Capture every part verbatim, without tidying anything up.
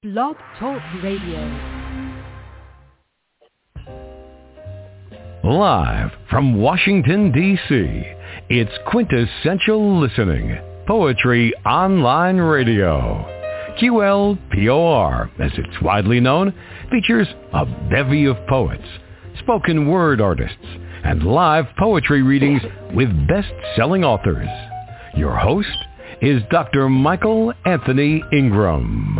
Blog Talk Radio. Live from Washington, D C, it's Quintessential Listening, Poetry Online Radio. Q L P O R, as it's widely known, features a bevy of poets, spoken word artists, and live poetry readings with best-selling authors. Your host is Doctor Michael Anthony Ingram.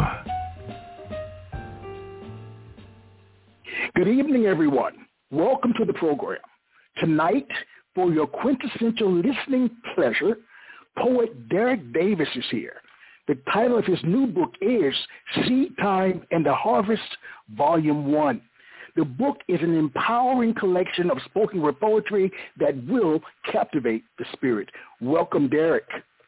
Good evening, everyone. Welcome to the program. Tonight, for your quintessential listening pleasure, poet Derek Davis is here. The title of his new book is Seed Time and the Harvest, Volume one. The book is an empowering collection of spoken word poetry that will captivate the spirit. Welcome, Derek.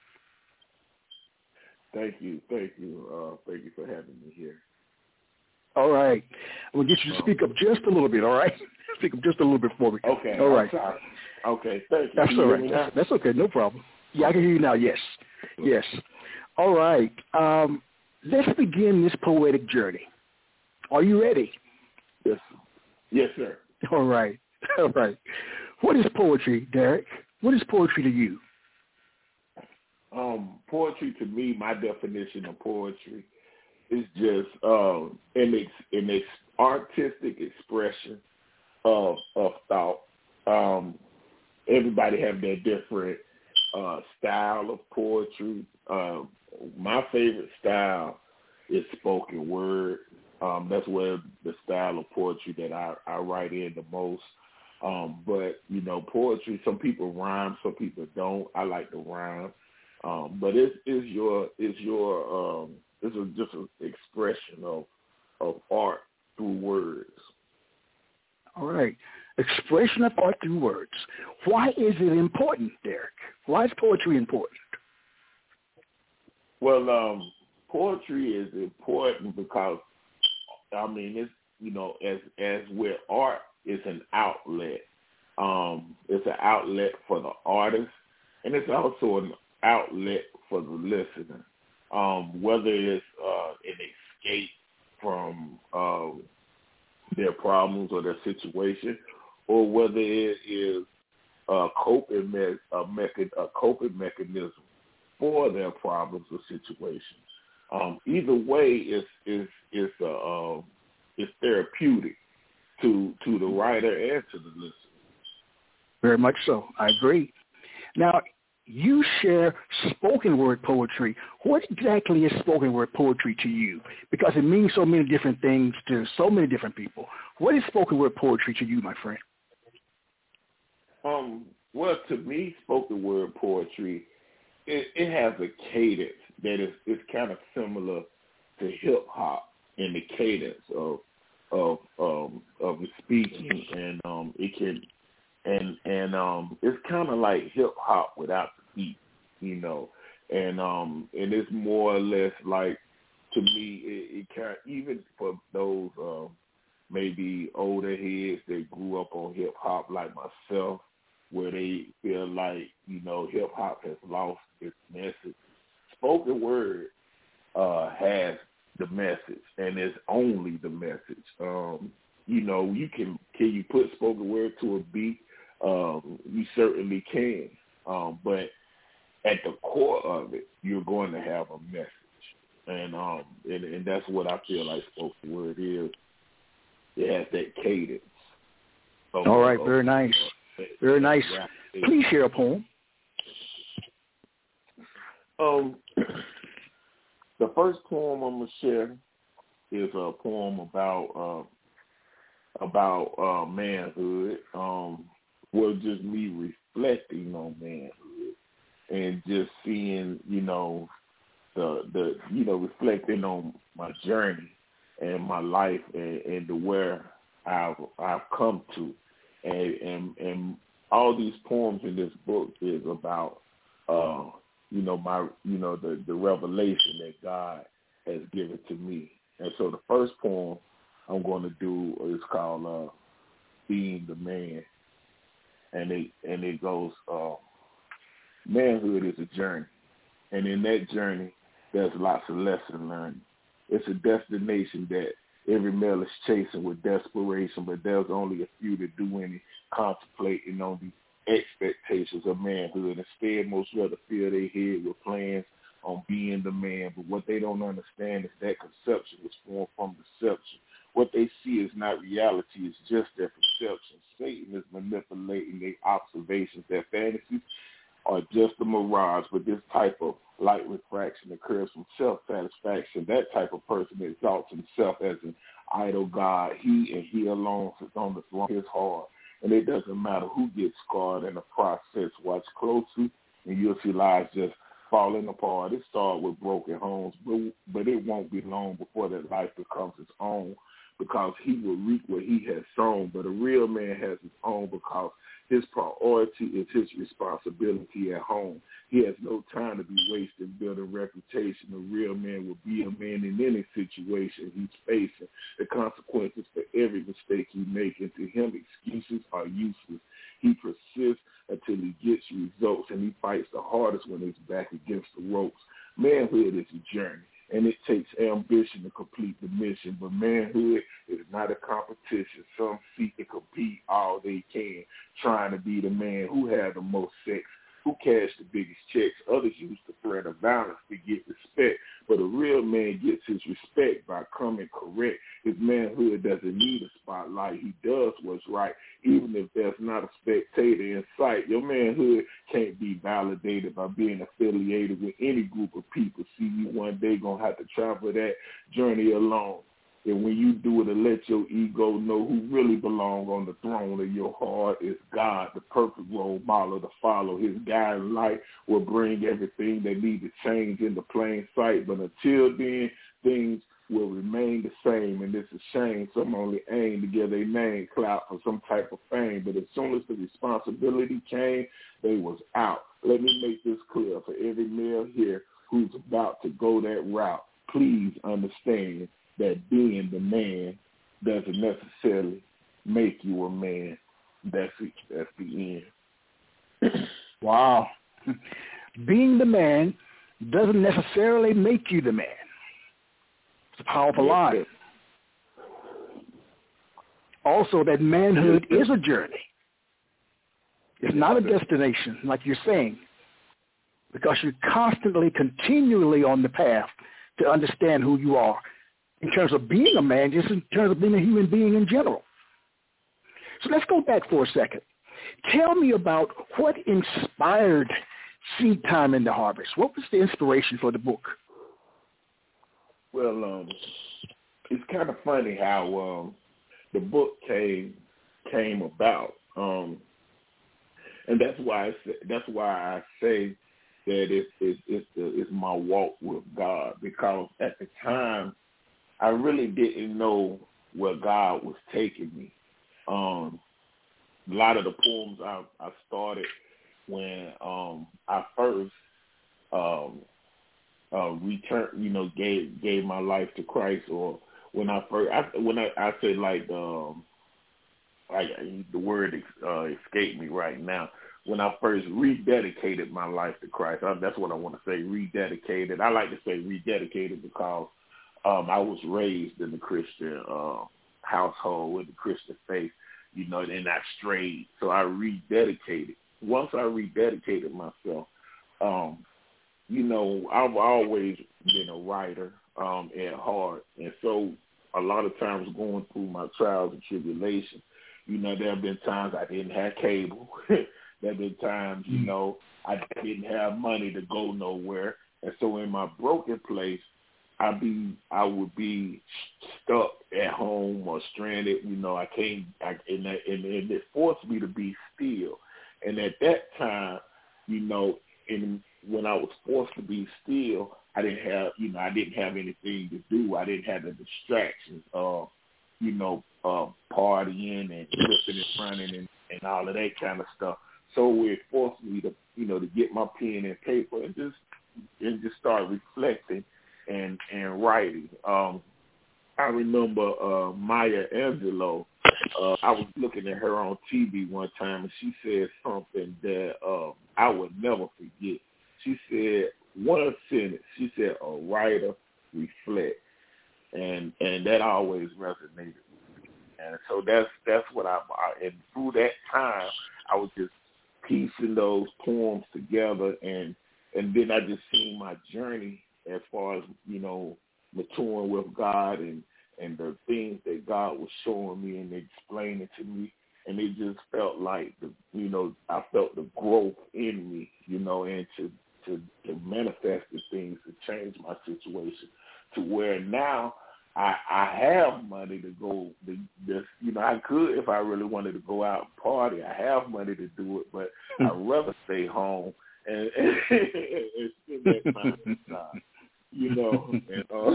Thank you. Thank you. Uh, thank you for having me here. All right. I'm going to get you to speak up just a little bit, all right? Speak up just a little bit for me. Okay. All right. Okay. Thank you. That's all right. That's, that's okay. No problem. Yeah, I can hear you now. Yes. Yes. All right. Um, let's begin this poetic journey. Are you ready? Yes. Yes, sir. All right. All right. What is poetry, Derek? What is poetry to you? Um, poetry to me, my definition of poetry is just um, an, ex- an ex- artistic expression of of thought. Um, everybody have their different uh, style of poetry. Uh, my favorite style is spoken word. Um, that's where the style of poetry that I, I write in the most. Um, but, you know, poetry, some people rhyme, some people don't. I like to rhyme. Um, but it's, it's your, it's your, um, it's a, just an expression of, of art through words. All right. Expression of art through words. Why is it important, Derek? Why is poetry important? Well, um, poetry is important because, I mean, it's, you know, as as with art, it's an outlet. Um, it's an outlet for the artist, and it's also an outlet for the listener. Um, whether it's uh, an escape from uh, their problems or their situation, or whether it is a coping me- a, mecha- a coping mechanism for their problems or situations. Um, either way, it's it's it's uh, uh, it's therapeutic to to the writer and to the listener. Very much so. I agree. Now, you share spoken word poetry. What exactly is spoken word poetry to you? Because it means so many different things to so many different people. What is spoken word poetry to you, my friend? Um. Well, to me, spoken word poetry, it, it has a cadence that is, is kind of similar to hip hop in the cadence of of um, of the speaking, and um, it can and and um, it's kind of like hip hop without the beat, you know, and um, and it's more or less like, to me, it, it kind of, even for those uh, maybe older heads that grew up on hip hop like myself, where they feel like, you know, hip hop has lost its message. Spoken word uh, has the message, and it's only the message. Um, you know, you can can you put spoken word to a beat? Um, you certainly can, um, but at the core of it, you're going to have a message, and um, and, and that's what I feel like spoken word is. It has that cadence. Of, All right, of, very nice. Very nice. Please share a poem. Um, the first poem I'm gonna share is a poem about uh, about uh, manhood. Um, well, just me reflecting on manhood and just seeing, you know, the the you know reflecting on my journey and my life and, and to where I've I've come to. And, and and all these poems in this book is about, uh, you know, my, you know, the, the revelation that God has given to me. And so the first poem I'm going to do is called uh, "Being the Man," and it and it goes, uh, manhood is a journey, and in that journey, there's lots of lesson learned. It's a destination that every male is chasing with desperation, but there's only a few that do any contemplating on the expectations of manhood. Instead, most rather fill their head with plans on being the man, but what they don't understand is that conception was formed from deception. What they see is not reality, it's just their perception. Satan is manipulating their observations. Their fantasies are just a mirage, but this type of light refraction occurs from self-satisfaction. That type of person exalts himself as an idol god. He and he alone sits on the throne of his heart, and it doesn't matter who gets scarred in the process. Watch closely, and you'll see lives just falling apart. It started with broken homes, but, but it won't be long before that life becomes his own, because he will reap what he has sown. But a real man has his own because his priority is his responsibility at home. He has no time to be wasted building reputation. A real man will be a man in any situation he's facing. The consequences for every mistake he makes, and to him, excuses are useless. He persists until he gets results, and he fights the hardest when he's back against the ropes. Manhood is a journey, and it takes ambition to complete the mission, but manhood is not a competition. Some seek to compete all they can, trying to be the man who had the most sex, who cashed the biggest checks. Others use the threat of violence to get respect, but a real man gets his respect by coming correct. His manhood doesn't need a spotlight. He does what's right, even if there's not a spectator in sight. Your manhood can't be validated by being affiliated with any group of people. See, you one day going to have to travel that journey alone. And when you do it, to let your ego know who really belongs on the throne of your heart is God, the perfect role model to follow. His guiding light will bring everything they need to change into plain sight. But until then, things will remain the same, and it's a shame. Some only aim to get their name clout for some type of fame. But as soon as the responsibility came, they was out. Let me make this clear for every male here who's about to go that route. Please understand that being the man doesn't necessarily make you a man. That's it. That's the end. Wow. Being the man doesn't necessarily make you the man. It's a powerful Yes, line. yes. Also, that manhood Yes, is a journey. It's not a destination, like you're saying, because you're constantly, continually on the path to understand who you are in terms of being a man, just in terms of being a human being in general. So let's go back for a second. Tell me about what inspired Seed Time in the Harvest. What was the inspiration for the book? Well, um, it's kind of funny how um, the book came came about, um, and that's why I say, that's why I say that it's it's it's, the, it's my walk with God, because at the time I really didn't know where God was taking me. Um, a lot of the poems I, I started when um, I first um, uh, returned, you know, gave gave my life to Christ, or when I first, I, when I, I say like, um, I, the word uh, escaped me right now. When I first rededicated my life to Christ, I, that's what I want to say, rededicated. I like to say rededicated because Um, I was raised in the Christian uh, household with the Christian faith, you know, and I strayed. So I rededicated. Once I rededicated myself, um, you know, I've always been a writer um, at heart. And so a lot of times going through my trials and tribulations, you know, there have been times I didn't have cable. There have been times, you know, I didn't have money to go nowhere. And so in my broken place, I be I would be stuck at home or stranded. You know, I can't, I, and, that, and, and it forced me to be still. And at that time, you know, and when I was forced to be still, I didn't have, you know, I didn't have anything to do. I didn't have the distractions of, you know, uh, partying and flipping and running and, and all of that kind of stuff. So it forced me to, you know, to get my pen and paper and just and just start reflecting and and writing. Um, I remember uh, Maya Angelou. Uh, I was looking at her on T V one time, and she said something that uh, I would never forget. She said one sentence. She said, "A writer reflects." and and that always resonated with me. And so that's that's what I, I and through that time I was just piecing those poems together, and and then I just seen my journey as far as, you know, maturing with God and and the things that God was showing me and explaining to me. And it just felt like, the, you know, I felt the growth in me, you know, and to, to, to manifest the things to change my situation to where now I, I have money to go, to just, you know, I could, if I really wanted to go out and party, I have money to do it, but I'd rather stay home and, and, and spend that time with God, you know. And, uh,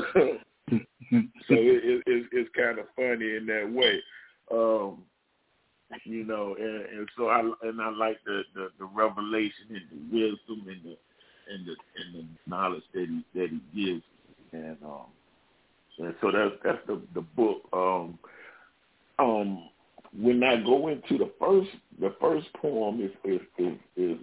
so it, it, it, it's kind of funny in that way. Um, You know, and, and so I and I like the, the, the revelation and the wisdom and the and the and the knowledge that he that he gives, and um, and so that's that's the the book. Um, um, when I go into the first the first poem is is is, is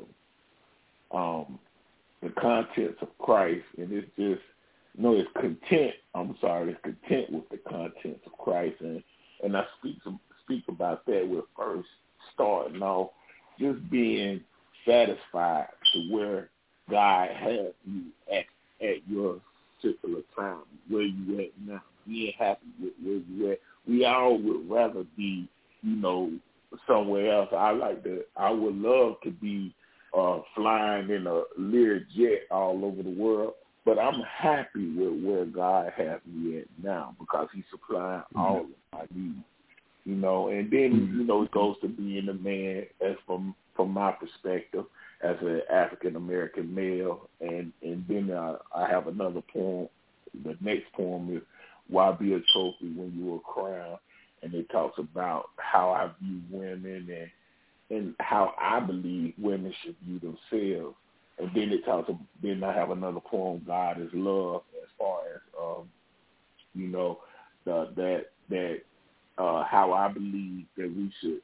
uh, um, the contents of Christ, and it's just no, it's content. I'm sorry, it's content with the contents of Christ, and and I speak some. speak about that with first starting off just being satisfied to where God has you at, at your particular time, where you at now, being happy with where you at. We all would rather be, you know, somewhere else. I like to, I would love to be uh, flying in a Lear jet all over the world, but I'm happy with where God has me at now because he's supplying mm-hmm. all of my needs. You know, and then, you know, it goes to being a man as from from my perspective as an African-American male. And, and then uh, I have another poem. The next poem is Why Be a Trophy When You're a Crown? And it talks about how I view women and, and how I believe women should view themselves. And then it talks, then I have another poem, God is Love, as far as, um, you know, the, that, that, Uh, how I believe that we should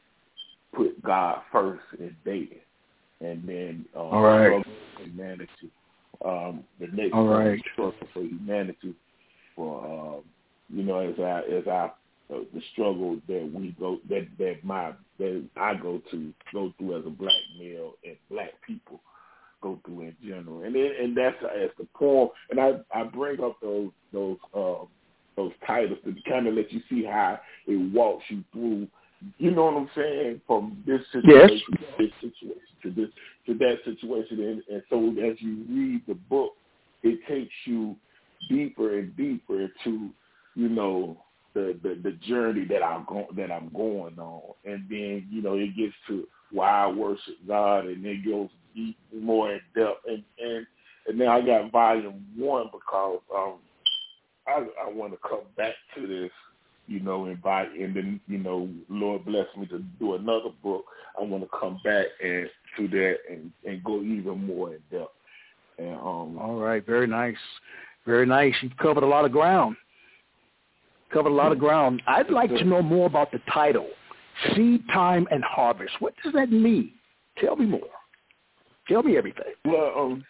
put God first in dating, and then um, All right. struggle for humanity. Um, the next All right. struggle for humanity, for um, you know, as I as I uh, the struggle that we go that that my that I go to go through as a black male and black people go through in general, and then, and that's as the poem. And I I bring up those those. Um, those titles to kind of let you see how it walks you through, you know what I'm saying, from this situation yes. to this situation to this to that situation. And, and so as you read the book, it takes you deeper and deeper into, you know, the, the, the journey that I'm go, that I'm going on. And then, you know, it gets to why I worship God, and it goes deep, more in depth. And, and, and then I got volume one because um I, I want to come back to this, you know, invite, and then, you know, Lord bless me to do another book. I want to come back and to that and, and go even more in depth. And, um, all right, very nice, very nice. You've covered a lot of ground. Covered a lot of ground. I'd like to know more about the title, Seed Time and Harvest. What does that mean? Tell me more. Tell me everything. Well, um,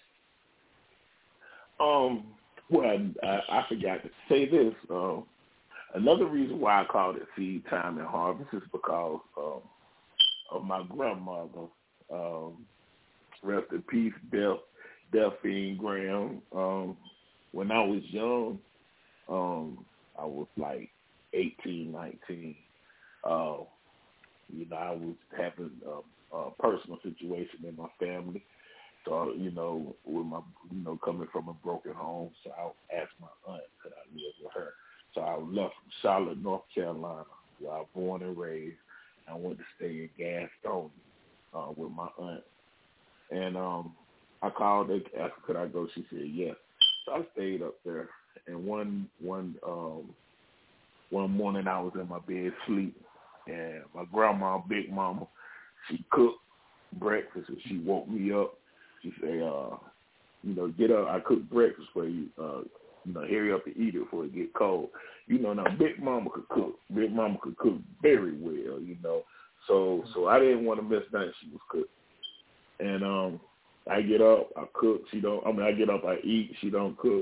um. Well, I, I forgot to say this. Uh, another reason why I called it Seed Time and Harvest is because um, of my grandmother. Um, rest in peace, Del- Delphine Graham. Um, when I was young, um, I was like eighteen, nineteen. Uh, you know, I was having a, a personal situation in my family. So, you know, with my, you know, coming from a broken home, so I asked my aunt could I live with her. So I left from Charlotte, North Carolina, where I was born and raised. I went to stay in Gastonia uh, with my aunt. And um, I called her, asked her could I go. She said yes. So I stayed up there. And one one um, one morning I was in my bed sleeping, and my grandma, Big Mama, she cooked breakfast, and she woke me up. She say, uh, you know, get up. I cook breakfast for you. Uh, you know, hurry up and eat it before it get cold. You know, now Big Mama could cook. Big Mama could cook very well. You know, so so I didn't want to miss nothing she was cooking. And um, I get up, I cook. She don't. I mean, I get up, I eat. She don't cook.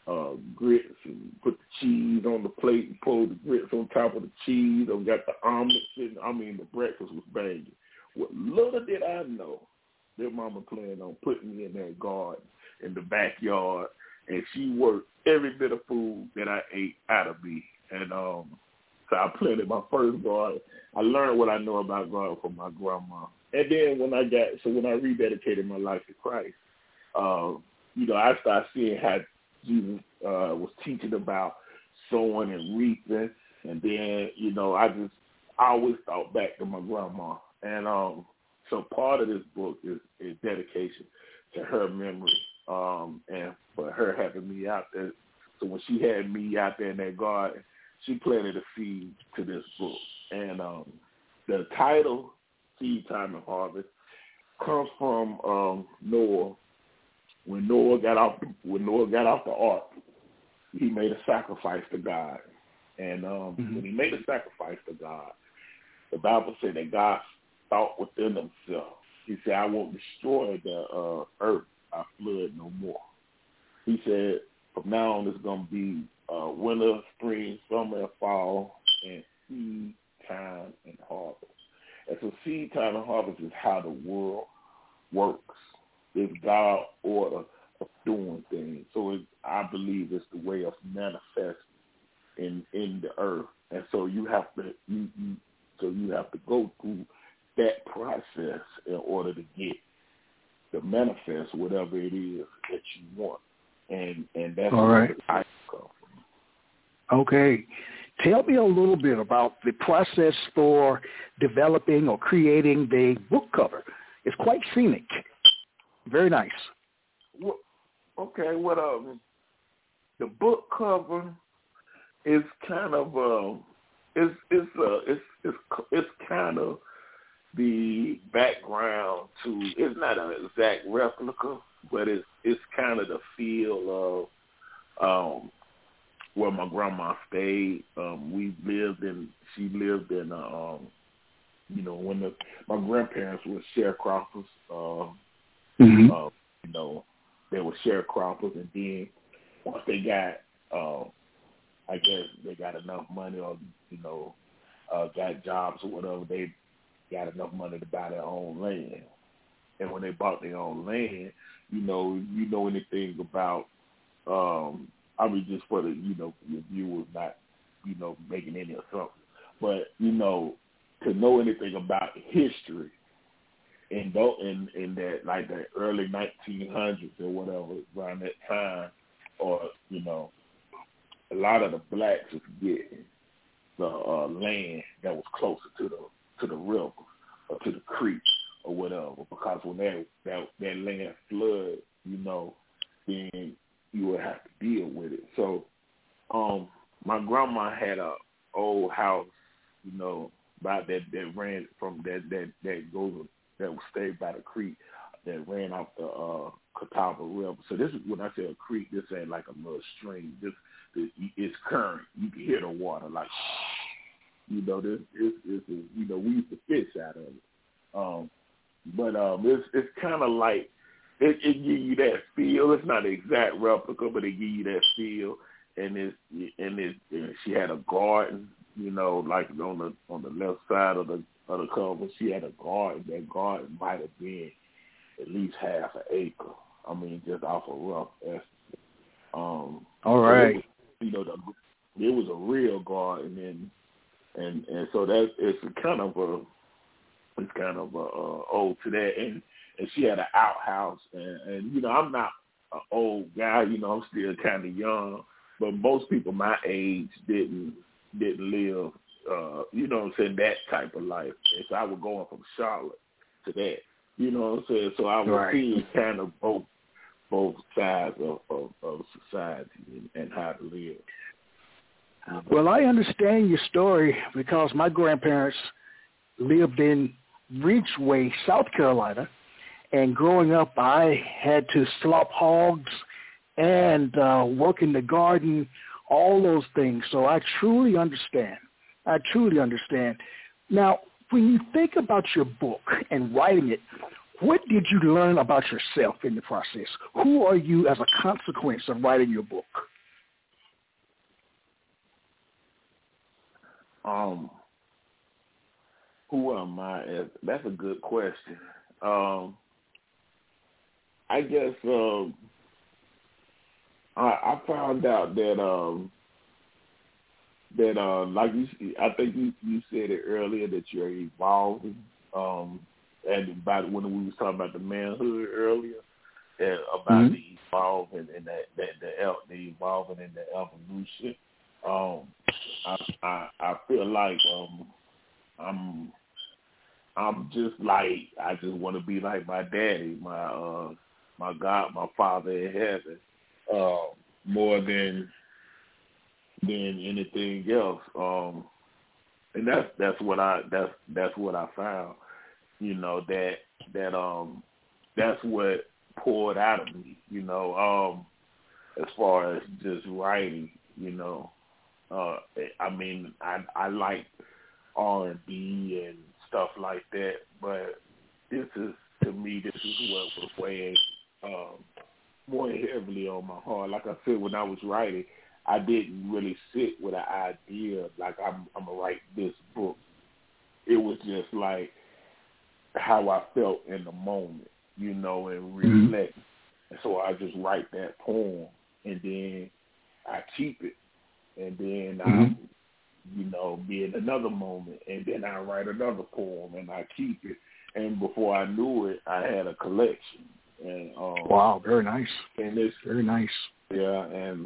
uh, grits and put the cheese on the plate and pull the grits on top of the cheese. I got the omelet sitting. I mean, the breakfast was banging. What little did I know, their mama planned on putting me in that garden in the backyard, and she worked every bit of food that I ate out of me. And um, so I planted my first garden. I learned what I know about garden from my grandma. And then when I got, so when I rededicated my life to Christ, uh, you know, I started seeing how Jesus uh, was teaching about sowing and reaping. And then, you know, I just, I always thought back to my grandma. And um, so part of this book is, is dedication to her memory, um, and for her having me out there. So when she had me out there in that garden, she planted a seed to this book. And um, the title, Seed Time and Harvest, comes from um, Noah. When Noah got off, the, when Noah got off the ark, he made a sacrifice to God. And um, mm-hmm. when he made a sacrifice to God, the Bible said that God thought within himself. He said, I won't destroy the uh, earth by flood no more. He said, from now on it's going to be uh, winter, spring, summer, and fall, and seed time and harvest. And so seed time and harvest is how the world works. It's God's order of doing things. So it, I believe it's the way of manifesting in, in the earth. And so you have to you, you so you have to go through that process in order to get to manifest whatever it is that you want. And and that's all right. where I come from. Okay. Tell me a little bit about the process for developing or creating the book cover. It's quite scenic. Very nice. Well, okay, what um, the book cover is kind of uh, it's it's uh, it's it's it's kind of the background to. It's not an exact replica, but it's it's kind of the feel of um, where my grandma stayed. Um, we lived in. She lived in. Uh, um, you know, when the my grandparents were sharecroppers. Uh, Mm-hmm. Uh, you know, they were sharecroppers, and then once they got, uh, I guess they got enough money, or you know, uh, got jobs or whatever, they got enough money to buy their own land. And when they bought their own land, you know, you know anything about, um, I mean, just for the, you know, your viewers, not, you know, making any assumptions, but you know, to know anything about history. In, in in that like the early nineteen hundreds or whatever, around that time, or you know, a lot of the blacks was getting the uh, land that was closer to the to the river or to the creek or whatever, because when that that that land flood, you know, then you would have to deal with it. So, um, my grandma had a old house, you know, about that that ran from that that that goes. that was stayed by the creek that ran off the uh, Catawba River. So this is when I say a creek, this ain't like a little stream. This, this it's current. You can hear the water like, you know, this is you know, we used to fish out of it. Um, but um, it's it's kind of like it, it give you that feel. It's not an exact replica, but it give you that feel. And it and it and she had a garden, you know, like on the on the left side of the of the cover. She had a garden. That garden might have been at least half an acre. I mean, just off a rough estimate. Um, All right. So was, you know, the, it was a real garden, and and and so that it's kind of a it's kind of a, uh, old to that. And and she had an outhouse, and, and you know, I'm not an old guy. You know, I'm still kind of young, but most people my age didn't didn't live. Uh, you know what I'm saying, that type of life. And so I was going from Charlotte to that. You know what I'm saying? So I was right. seeing kind of both both sides of, of, of society and, and how to live. Well, I understand your story because my grandparents lived in Ridgeway, South Carolina, and growing up I had to slop hogs and uh, work in the garden, all those things. So I truly understand. I truly understand. Now, when you think about your book and writing it, what did you learn about yourself in the process? Who are you as a consequence of writing your book? Um, who am I? As? That's a good question. Um, I guess um, I, I found out that um, that uh, like you, I think you, you said it earlier that you're evolving. Um, and about when we was talking about the manhood earlier, and about mm-hmm. the evolving and that, that the el- the evolving and the evolution. Um, I, I I feel like um, I'm I'm just like I just want to be like my daddy, my uh, my God, my Father in heaven, uh, more than than anything else. Um, and that's that's what I that's that's what I found. You know, that that um that's what poured out of me, you know, um, as far as just writing, you know. Uh, I mean, I I like R and B and stuff like that, but this is, to me, this is what was weighing um, more heavily on my heart. Like I said, when I was writing, I didn't really sit with an idea like I'm, I'm going to write this book. It was just like how I felt in the moment, you know, and reflect. Mm-hmm. And so I just write that poem, and then I keep it, and then mm-hmm. I, you know, be in another moment, and then I write another poem, and I keep it. And before I knew it, I had a collection. And um, wow, very nice. And it's very nice. Yeah, and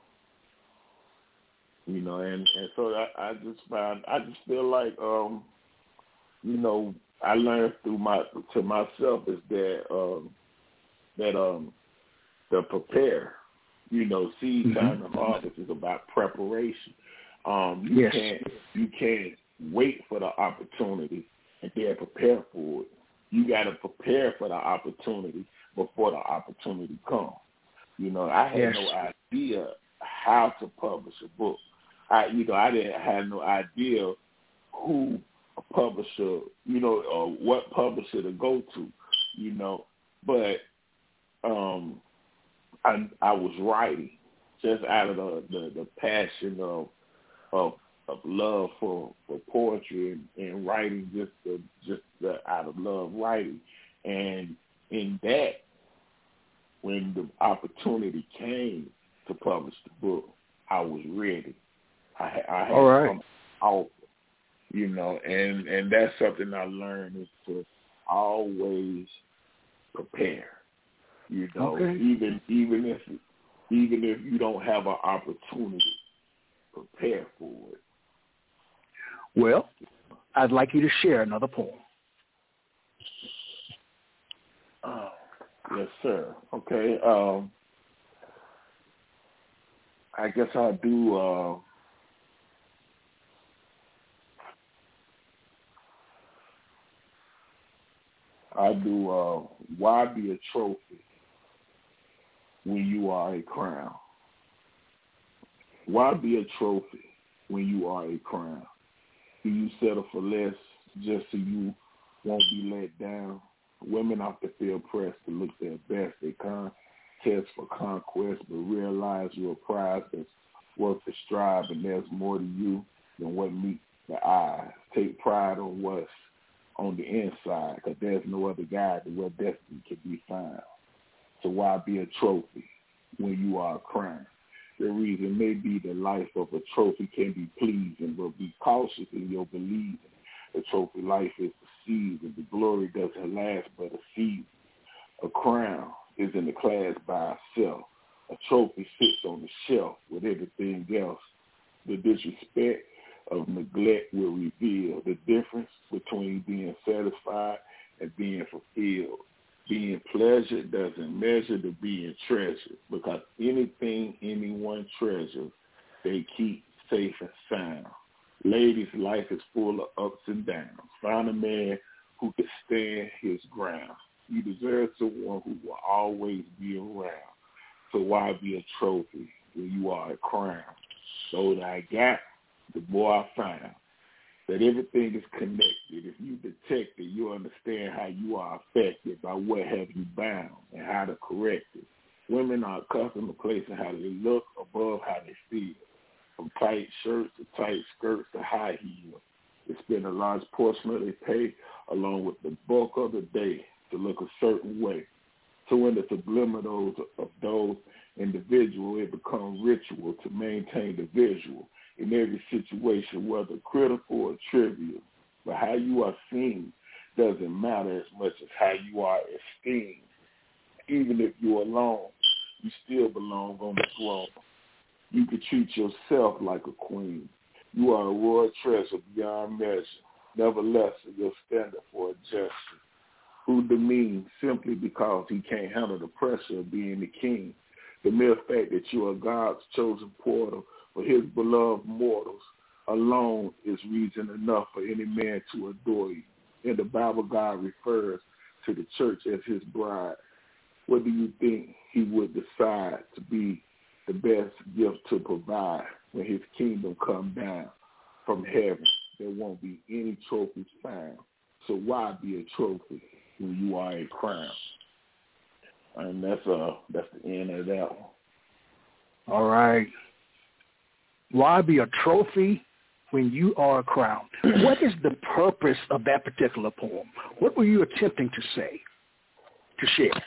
you know, and, and so I, I just found, I just feel like, um, you know, I learned through my to myself is that um, that um, the prepare, you know, seed mm-hmm. time and harvest is about preparation. Um, you yes. can't you can't wait for the opportunity and then prepare for it. You got to prepare for the opportunity before the opportunity comes. You know, I had yes. no idea how to publish a book. I, you know, I didn't have no idea who a publisher, you know, or what publisher to go to, you know. But um, I, I was writing just out of the, the, the passion of, of of love for, for poetry and, and writing, just the, just the, out of love writing. And in that, when the opportunity came to publish the book, I was ready. I, I had All right. some offer, you know, and, and that's something I learned is to always prepare. You know, okay. even even if even if you don't have an opportunity, prepare for it. Well, I'd like you to share another poem. Uh, yes, sir. Okay. Um, I guess I'll do. Uh, I do. Uh, why be a trophy when you are a crown? Why be a trophy when you are a crown? Do you settle for less just so you won't be let down? Women often feel pressed to look their best. They contest for conquest, but realize you're a prize that's worth the strive, and there's more to you than what meets the eye. Take pride on what's on the inside, because there's no other guide to where destiny can be found. So why be a trophy when you are a crown? The reason may be the life of a trophy can be pleasing, but be cautious in your believing. The trophy life is the season. The glory doesn't last but a season. A crown is in the class by itself. A trophy sits on the shelf with everything else. The disrespect of neglect will reveal the difference between being satisfied and being fulfilled. Being pleasured doesn't measure to being treasured, because anything anyone treasures, they keep safe and sound. Ladies, life is full of ups and downs. Find a man who can stand his ground. You deserve someone who will always be around. So why be a trophy when you are a crown? The older I got, the more I found that everything is connected. If you detect it, you understand how you are affected by what have you bound and how to correct it. Women are accustomed to placing how they look above how they feel. from tight shirts to tight skirts to high heels. They spend a large portion of their pay along with the bulk of the day to look a certain way. So in the subliminals of those individuals, it becomes ritual to maintain the visual in every situation, whether critical or trivial. But how you are seen doesn't matter as much as how you are esteemed. Even if you're alone, you still belong on the throne. You can treat yourself like a queen. You are a royal treasure beyond measure. Nevertheless, you're standard for a gesture. Who demeans simply because he can't handle the pressure of being the king. The mere fact that you are God's chosen portal for his beloved mortals alone is reason enough for any man to adore you. In the Bible, God refers to the church as his bride. What do you think he would decide to be the best gift to provide when his kingdom come down from heaven? There won't be any trophies found. So why be a trophy when you are a crown? And that's uh that's the end of that one. All right. Why be a trophy when you are a crown? What is the purpose of that particular poem? What were you attempting to say, to share?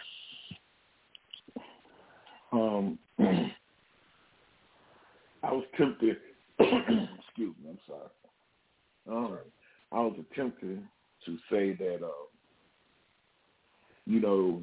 Um, I was tempted. excuse me. I'm sorry. Um, I was attempting to say that, uh, you know,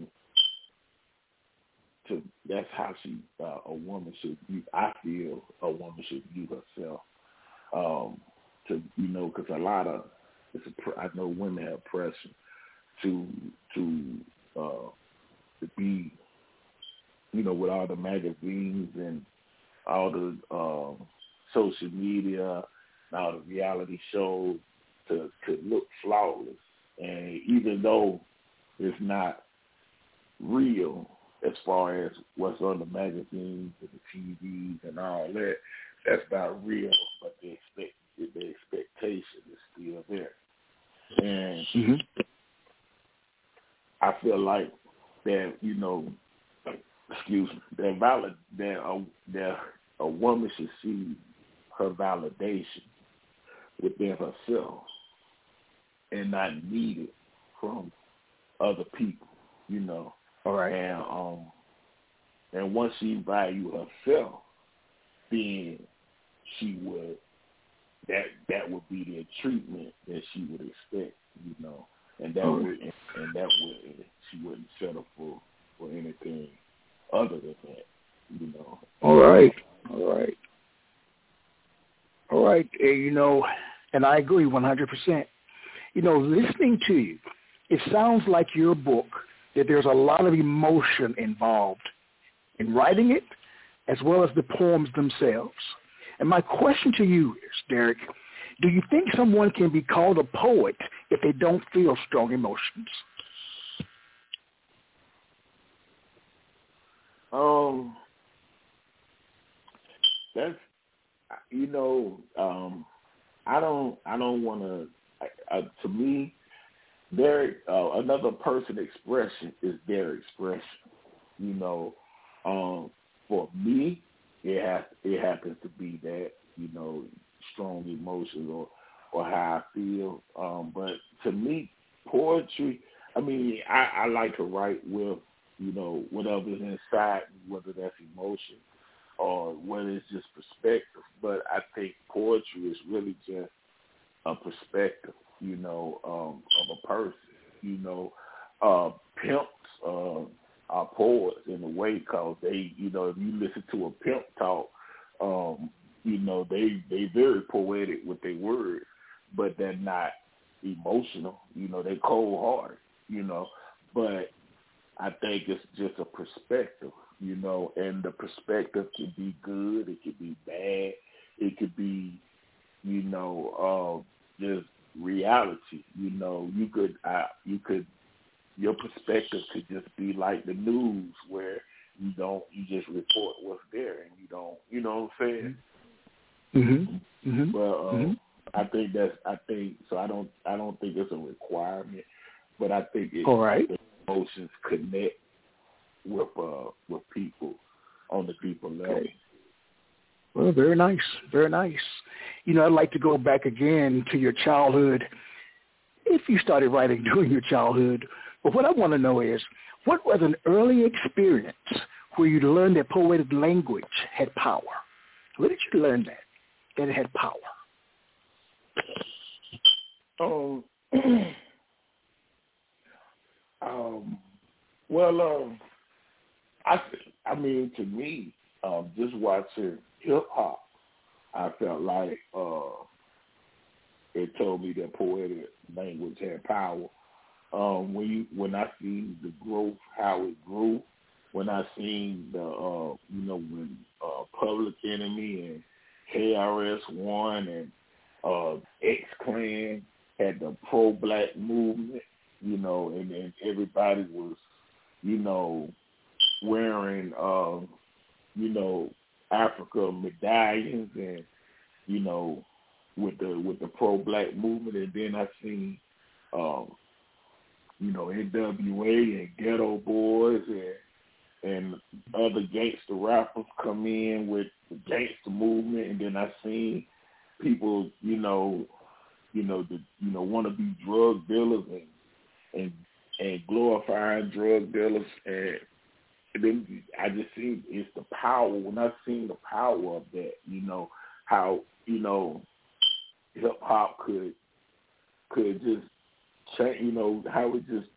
to that's how she, uh, a woman should view. I feel a woman should view herself. Um, to you know, because a lot of it's a, I know women have pressure to to uh, to be, you know, with all the magazines and all the uh, social media and all the reality shows to, to look flawless. And even though it's not real as far as what's on the magazines and the T Vs and all that, that's not real, but the, expect, the expectation is still there. And mm-hmm. I feel like that, you know, excuse me, that valid that a that a woman should see her validation within herself and not need it from other people, you know. All right. And um and once she value herself, then she would that that would be the treatment that she would expect, you know. And that would and, and that would she wouldn't settle for for anything other than that, you know. All right, all right, all right. Uh, you know, and I agree one hundred percent. You know, listening to you, it sounds like your book that there's a lot of emotion involved in writing it, as well as the poems themselves. And my question to you is, Derek, do you think someone can be called a poet if they don't feel strong emotions? Um, that's, you know, um, I don't, I don't want to, uh, to me, their, uh, another person expression is their expression, you know. Um, for me, it has, it happens to be that, you know, strong emotions or, or how I feel. Um, but to me, poetry, I mean, I, I like to write with, you know, whatever's inside me, whether that's emotion or whether it's just perspective. But I think poetry is really just a perspective, you know, um, of a person. You know, uh, pimps uh, are poets in a way because they, you know, if you listen to a pimp talk, um, you know, they they very poetic with their words, but they're not emotional. You know, they cold-hearted, you know, but I think it's just a perspective, you know, and the perspective can be good, it could be bad, it could be, you know, uh, just reality. You know, you could, uh, you could, your perspective could just be like the news, where you don't, you just report what's there, and you don't, you know what I'm saying? Mm-hmm. Mm-hmm. Well, um, mm-hmm. I think that's, I think so. I don't, I don't think it's a requirement, but I think it. All right. Emotions connect with uh with people on the deeper level. Okay. Well, very nice, very nice. You know, I'd like to go back again to your childhood, if you started writing during your childhood. But what I want to know is, what was an early experience where you learned that poetic language had power? Where did you learn that, that it had power? Um, um, well, um, I, I mean, to me, um, just watching hip hop, I felt like uh, it told me that poetic language had power. Um, when you, when I seen the growth, how it grew, when I seen the, uh, you know, when uh, Public Enemy and K R S One and uh, X-Clan had the pro-black movement, you know, and then everybody was, you know, wearing, uh, you know, Africa medallions and, you know, with the with the pro-black movement. And then I seen, um, you know, N W A and Ghetto Boys and and other gangster rappers come in with the gangster movement. And then I seen people, you know, you know, the, you know, want to be drug dealers and and and glorifying drug dealers. And then I just seen it's the power. When I seen the power of that, you know, how, you know, hip hop could could just change, you know, how it just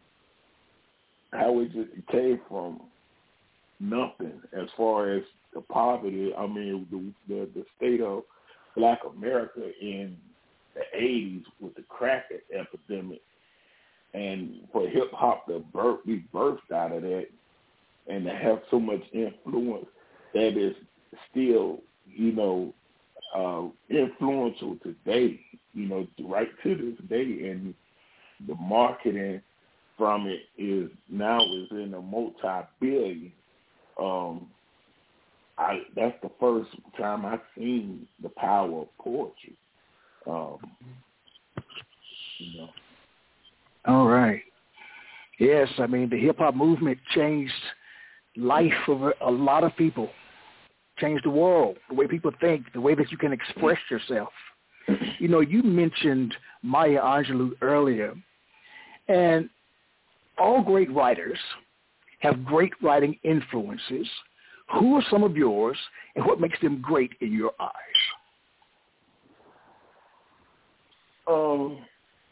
how it just came from nothing as far as the poverty. I mean, the the, the state of Black America in the eighties with the crack epidemic, and for hip hop to birth, be birthed out of that, and to have so much influence that is still, you know, uh, influential today, you know, right to this day, and the marketing from it is now is in a multi-billion. Um, I that's the first time I've seen the power of poetry. Um, you know. All right. Yes, I mean, the hip-hop movement changed life of a, a lot of people, changed the world, the way people think, the way that you can express yourself. You know, you mentioned Maya Angelou earlier, and all great writers have great writing influences. Who are some of yours, and what makes them great in your eyes? Um,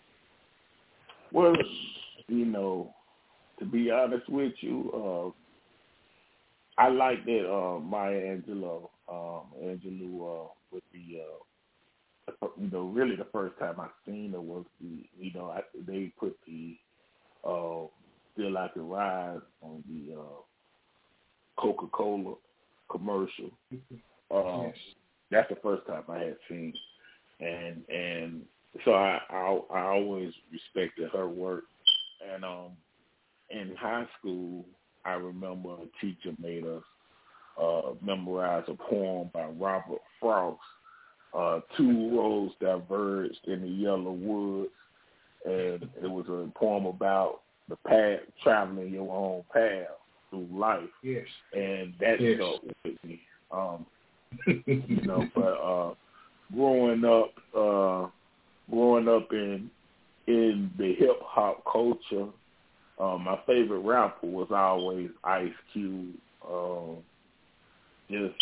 well, you know, to be honest with you, uh, I like that uh, Maya Angelou, um, Angelou uh, with the, uh, you know, really the first time I seen her was the, you know, I, they put the uh, Still I Can Rise on the uh, Coca-Cola commercial. Uh, yes. That's the first time I had seen, and and so I, I I always respected her work. And um, in high school, I remember a teacher made us uh, memorize a poem by Robert Frost, uh, Two Roads Diverged in the Yellow Woods, and it was a poem about the path, traveling your own path through life. Yes. And that yes. stuck with me. Um, you know, but uh, growing up, uh, growing up in in the hip hop culture, um, my favorite rapper was always Ice Cube. Um, just,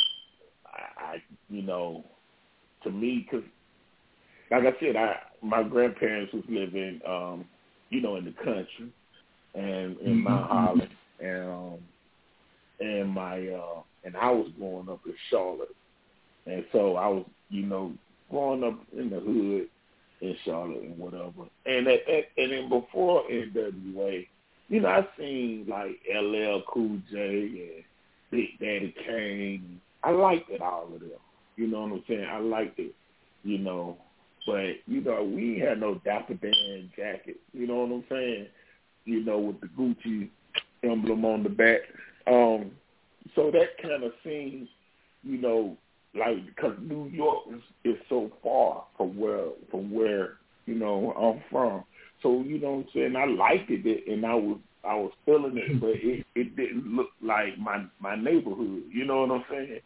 I, I, you know, to me, because like I said, I my grandparents was living, um, you know, in the country and in mm-hmm. Mount Holland, and um, and my uh, and I was growing up in Charlotte, and so I was, you know, growing up in the hood in Charlotte and whatever. And at, at, and then before N W A, you know, I seen like L L Cool J and Big Daddy Kane. I liked it, all of them. You know what I'm saying? I liked it, you know. But, you know, we ain't had no Dapper Dan jacket. You know what I'm saying? You know, with the Gucci emblem on the back. Um, so that kind of seems, you know, like, because New York is, is so far from where, from where, you know, I'm from. So, you know what I'm saying? I liked it, and I was I was feeling it, but it, it didn't look like my, my neighborhood. You know what I'm saying?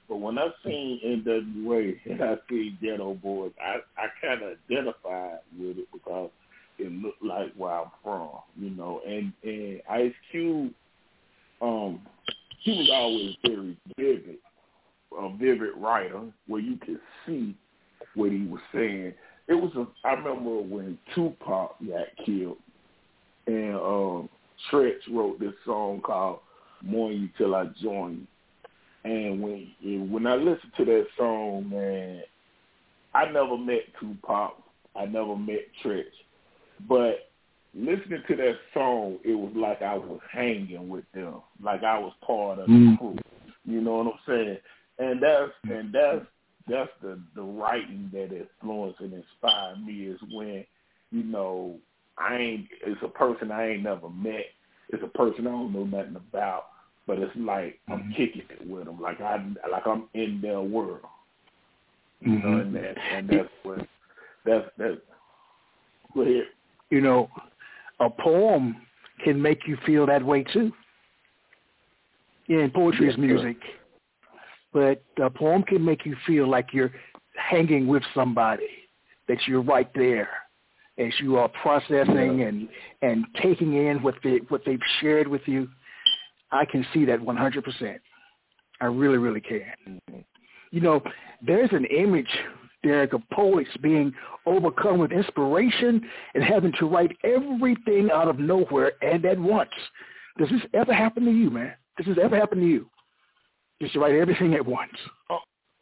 But when I seen N W A and I seen Ghetto Boys, I, I kind of identified with it because it looked like where I'm from, you know. And, and Ice Cube, um, he was always very vivid, a vivid writer where you could see what he was saying. It was a, I remember when Tupac got killed and um, Tretch wrote this song called Mourn You Till I Join You. And when when I listened to that song, man, I never met Tupac. I never met Tretch. But listening to that song, it was like I was hanging with them, like I was part of the mm. crew. You know what I'm saying? And that's and that's that's the, the writing that influenced and inspired me is when, you know, I ain't it's a person I ain't never met. It's a person I don't know nothing about. But it's like I'm kicking it with them, like I like I'm in their world, you mm-hmm. know, and that and that's what that's that's. Go ahead. You know, a poem can make you feel that way too. Yeah, and poetry yes, is music, sir. But a poem can make you feel like you're hanging with somebody, that you're right there, as you are processing yeah. and and taking in what they what they've shared with you. I can see that one hundred percent. I really, really can. Mm-hmm. You know, there's an image, Derek, of poets being overcome with inspiration and having to write everything out of nowhere and at once. Does this ever happen to you, man? Does this ever happen to you? Just to write everything at once? Oh,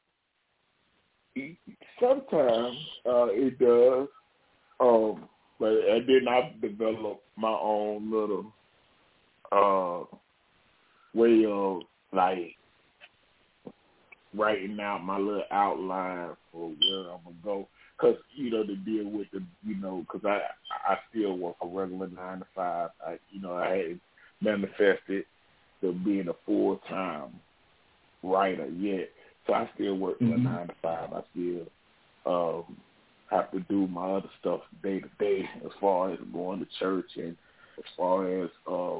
sometimes uh, it does, um, but I did not develop my own little uh, way of like writing out my little outline for where I'm gonna go, cause you know to deal with the you know, cause I I still work a regular nine to five. I you know I had manifested to being a full time writer yet, so I still work mm-hmm. a nine to five. I still um, have to do my other stuff day to day, as far as going to church and as far as uh,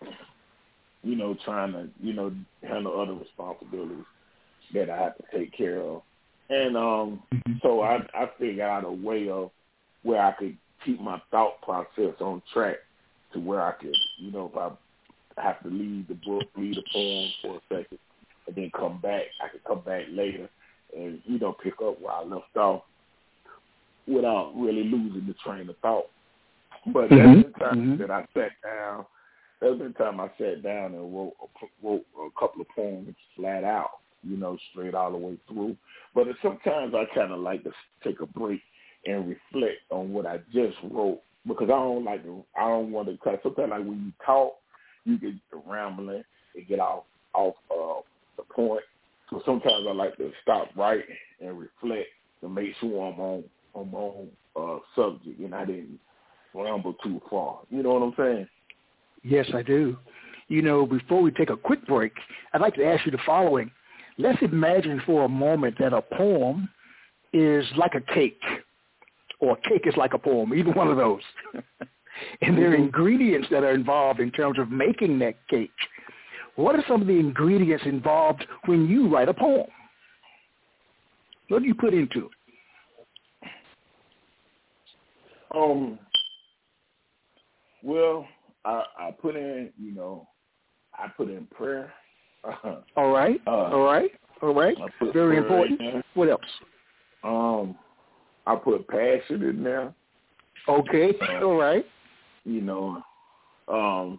you know, trying to, you know, handle other responsibilities that I have to take care of. And um, mm-hmm. so I, I figured out a way of where I could keep my thought process on track to where I could, you know, if I have to leave the book, leave the poem for a second, and then come back, I could come back later and, you know, pick up where I left off without really losing the train of thought. But mm-hmm. there's been times mm-hmm. that I sat down There's been time I sat down and wrote a, wrote a couple of poems flat out, you know, straight all the way through. But sometimes I kind of like to take a break and reflect on what I just wrote, because I don't like to, I don't want to, because sometimes like when you talk, you get rambling and get off off uh, the point. So sometimes I like to stop writing and reflect to make sure I'm on I'm on uh, subject and I didn't ramble too far. You know what I'm saying? Yes, I do. You know, before we take a quick break, I'd like to ask you the following. Let's imagine for a moment that a poem is like a cake, or a cake is like a poem, either one of those. And there are ingredients that are involved in terms of making that cake. What are some of the ingredients involved when you write a poem? What do you put into it? Um, well, I, I put in, you know, I put in prayer. all right, uh, all right, all right. Very important. What else? Um, I put passion in there. Okay, uh, all right. You know, um,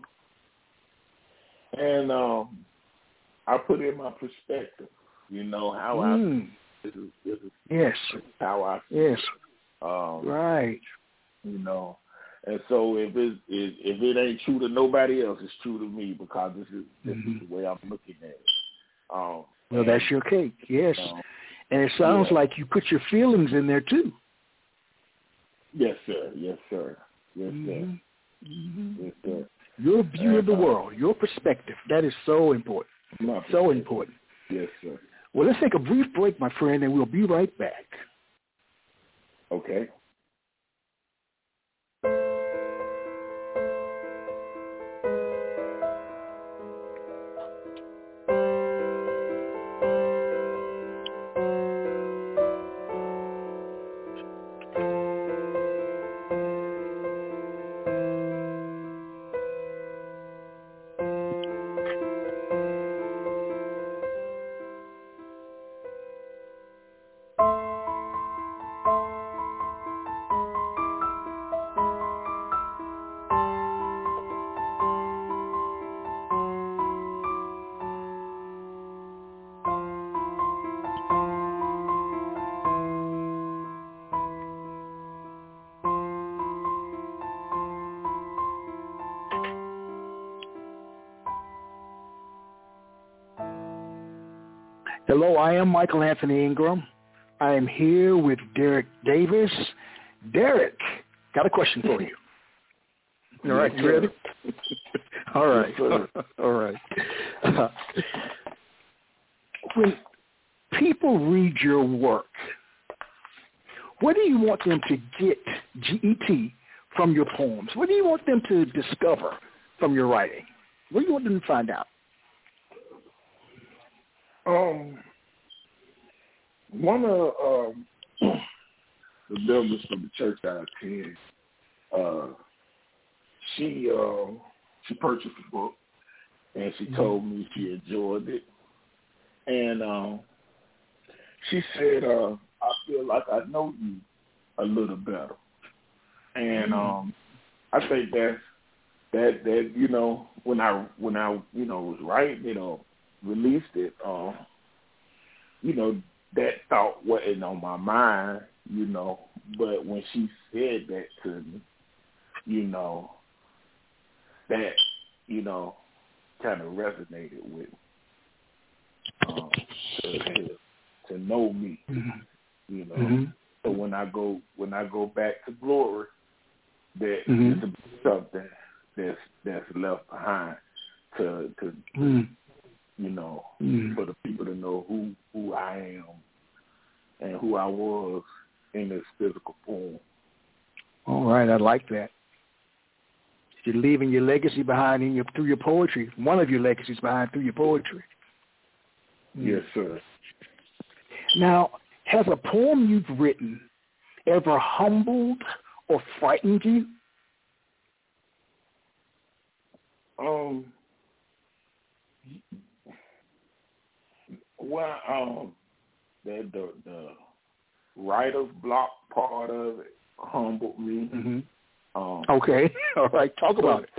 and um, I put in my perspective. You know how mm. I. This is, this is yes. How I. Yes. Um, right. You know. And so if it if it ain't true to nobody else, it's true to me, because this is this mm-hmm. is the way I'm looking at it. Um, well, and, that's your cake, yes. Um, and it sounds yeah. like you put your feelings in there too. Yes, sir. Yes, sir. Yes, mm-hmm. sir. Mm-hmm. Yes, sir. Your view and, of the uh, world, your perspective, that is so important. So important. Yes, sir. Well, let's take a brief break, my friend, and we'll be right back. Okay. Hello, I am Michael Anthony Ingram. I am here with Derek Davis. Derek, got a question for you. All right, you ready? All right, all right. Uh, when people read your work, what do you want them to get, G E T, from your poems? What do you want them to discover from your writing? What do you want them to find out? Um, one of um, the members from the church that I attend, uh, she uh, she purchased the book, and she told me she enjoyed it, and um, she said, uh, "I feel like I know you a little better," and um, I think that that that you know when I when I you know was writing it or released it, uh, you know that thought wasn't on my mind, you know, but when she said that to me, you know, that you know kind of resonated with me. Um, to, to, to know me, you know. Mm-hmm. So when I go when I go back to glory, that mm-hmm. it's something that's that's left behind to to mm-hmm. you know mm-hmm. for the people to know who, who I am and who I was in this physical form. All right, I like that. You're leaving your legacy behind in your through your poetry. One of your legacies behind through your poetry. Yes, sir. Now, has a poem you've written ever humbled or frightened you? Um. Well, um, the the, the writer's block part of it humbled me. Mm-hmm. Um, okay, all right, talk about it.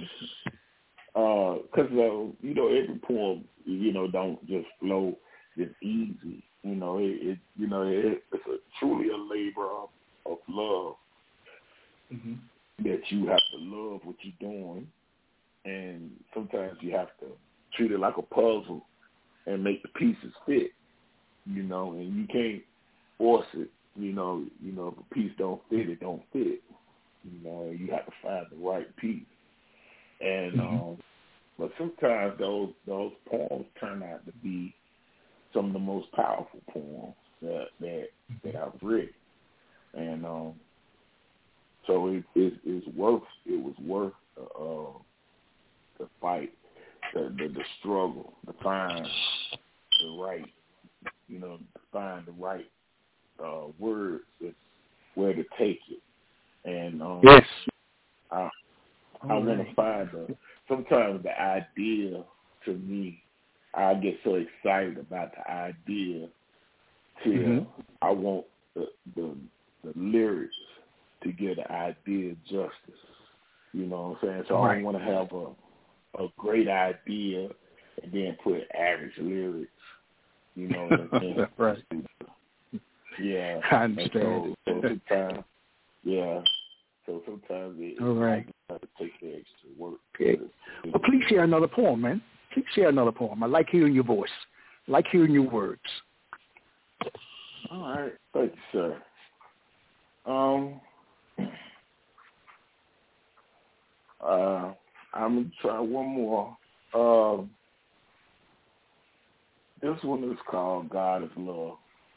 Because uh, uh, you know, every poem, you know, don't just flow just easy. You know, it, it you know, it, it's a, truly a labor of, of love. Mm-hmm. That you have to love what you're doing, and sometimes you have to treat it like a puzzle and make the pieces fit. You know, and you can't force it. You know, you know, if a piece don't fit, it don't fit. You know, you have to find the right piece. And mm-hmm. um, but sometimes those those poems turn out to be some of the most powerful poems that that, that I've written. And um, so it is it, it's worth it was worth uh, the fight, the, the the struggle, to find the right, you know, to find the right uh, words, where to take it. And um, yes, I, I want to find the. Sometimes the idea, to me, I get so excited about the idea till mm-hmm. I want the, the the lyrics to get the idea justice. You know what I'm saying? So right. I don't want to have a a great idea and then put average lyrics. You know what I'm saying? Right. Yeah. I understand. So, so sometimes, yeah. So sometimes it, All right. I have to take the extra work. Okay. Well, please share another poem, man. Please share another poem. I like hearing your voice. I like hearing your words. All right. Thank you, sir. Um, uh, I'm going to try one more. Um, this one is called God is Love.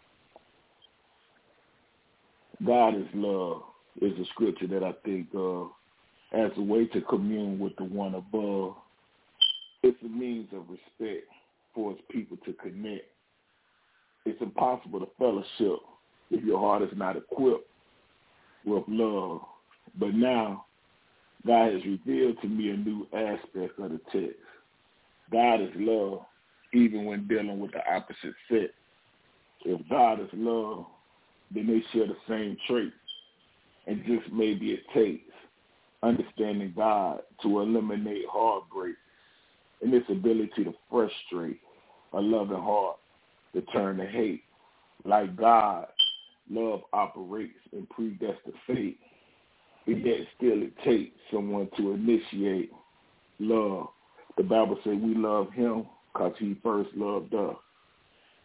God is love is a scripture that I think uh, as a way to commune with the one above. It's a means of respect for its people to connect. It's impossible to fellowship if your heart is not equipped with love. But now, God has revealed to me a new aspect of the text. God is love, even when dealing with the opposite sex. If God is love, then they share the same traits. And just maybe it takes understanding God to eliminate heartbreak and its ability to frustrate a loving heart to turn to hate. Like God, love operates in predestined fate, but yet still it takes someone to initiate love. The Bible says we love him because he first loved us.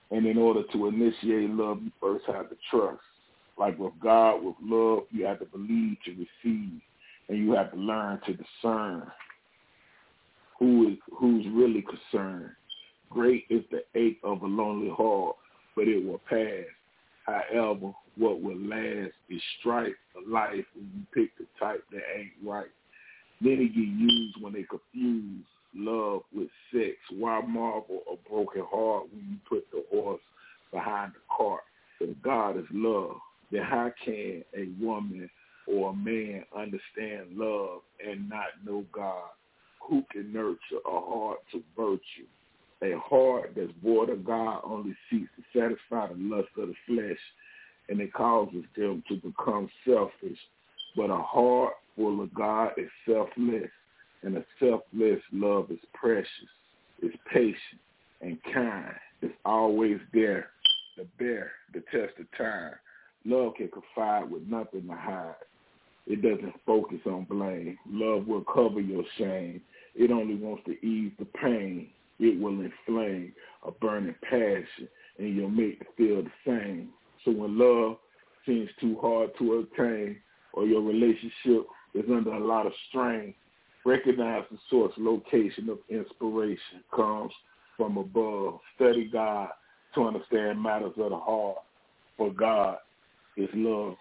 And in order to initiate love, you first have to trust. Like with God, with love, you have to believe to receive, and you have to learn to discern who is who's really concerned. Great is the ache of a lonely heart, but it will pass. However, what will last is strife of life when you pick the type that ain't right. Many get used when they confuse love with sex. Why marvel a broken heart when you put the horse behind the cart? If God is love, then how can a woman or a man understand love and not know God? Who can nurture a heart to virtue? A heart that's void of God only seeks to satisfy the lust of the flesh, and it causes them to become selfish. But a heart full of God is selfless, and a selfless love is precious, it's patient and kind. It's always there to bear the test of time. Love can confide with nothing to hide. It doesn't focus on blame. Love will cover your shame. It only wants to ease the pain. It will inflame a burning passion, and you'll make it feel the same. So when love seems too hard to obtain, or your relationship is under a lot of strain, recognize the source location of inspiration comes from above. Study God to understand matters of the heart, for God is love.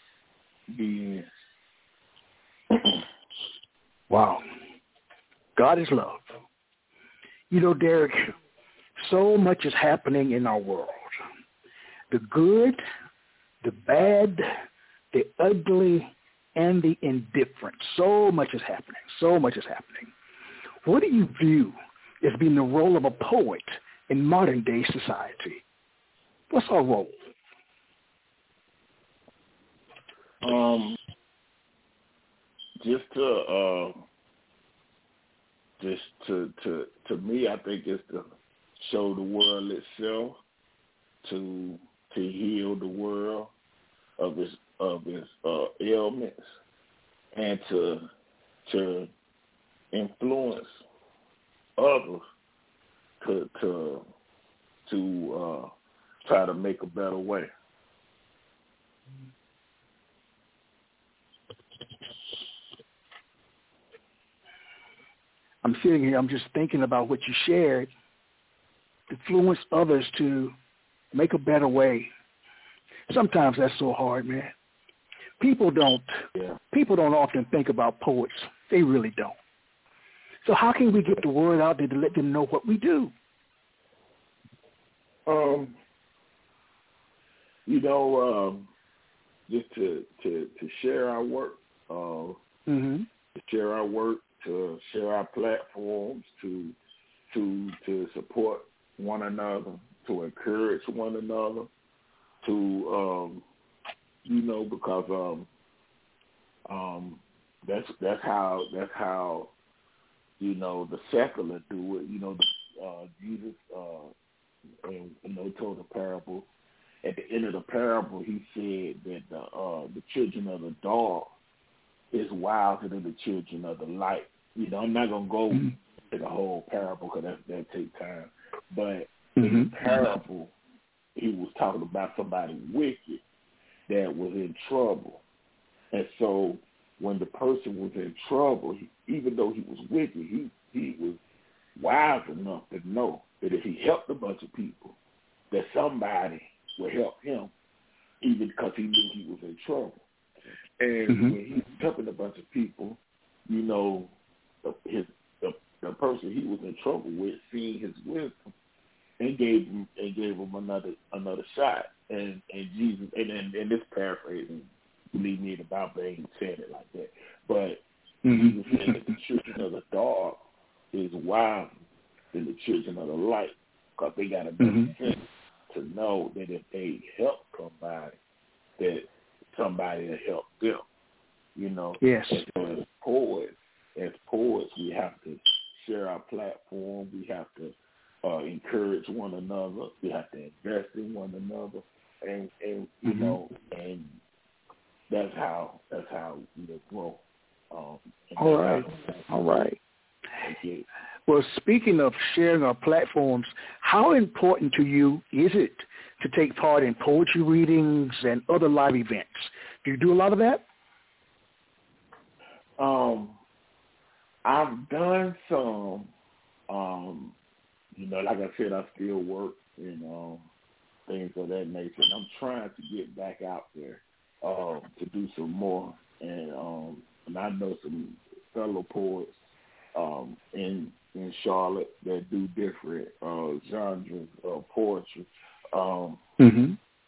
The end. Wow. God is love. You know, Derek, so much is happening in our world. The good, the bad, the ugly, and the indifferent. So much is happening. So much is happening. What do you view as being the role of a poet in modern-day society? What's our role? Um, just to, uh, just to, to, to me, I think it's to show the world itself, to, to heal the world of its, of its uh, ailments, and to, to influence others to, to, to uh, try to make a better way. I'm sitting here, I'm just thinking about what you shared. Influence others to make a better way. Sometimes that's so hard, man. People don't yeah. people don't often think about poets. They really don't. So how can we get the word out there to let them know what we do? Um, you know, um, just to, to, to share our work, uh, mm-hmm. to share our work, to share our platforms, to to to support one another, to encourage one another, to um, you know, because um, um, that's that's how that's how you know the secular do it. You know, the, uh, Jesus, uh, and, you know, told a parable. At the end of the parable, he said that the uh, the children of the dark is wiser than the children of the light. You know, I'm not going to go mm-hmm. to the whole parable because that that take time. But mm-hmm. in the parable, he was talking about somebody wicked that was in trouble. And so when the person was in trouble, he, even though he was wicked, he, he was wise enough to know that if he helped a bunch of people, that somebody would help him, even because he knew he was in trouble. And mm-hmm. when he was helping a bunch of people, you know, the, his the, the person he was in trouble with, seeing his wisdom, and gave him and gave him another another shot. And and Jesus, and and, and this paraphrasing, believe me, the Bible ain't saying it like that, but mm-hmm. Jesus said that the children of the dark is wiser than the children of the light, because they got a better mm-hmm. sense to know that if they help somebody, that somebody will help them. You know, yes. And so as poets, as poets, we have to share our platform. We have to uh, encourage one another. We have to invest in one another, and and you mm-hmm. know, and that's how that's how we grow. Um, all right, all right. Well, speaking of sharing our platforms, how important to you is it to take part in poetry readings and other live events? Do you do a lot of that? Um, I've done some. Um, you know, like I said, I still work and um, things of that nature. And I'm trying to get back out there uh, to do some more. And um, and I know some fellow poets um, in in Charlotte that do different uh, genres of poetry. Um, mm-hmm.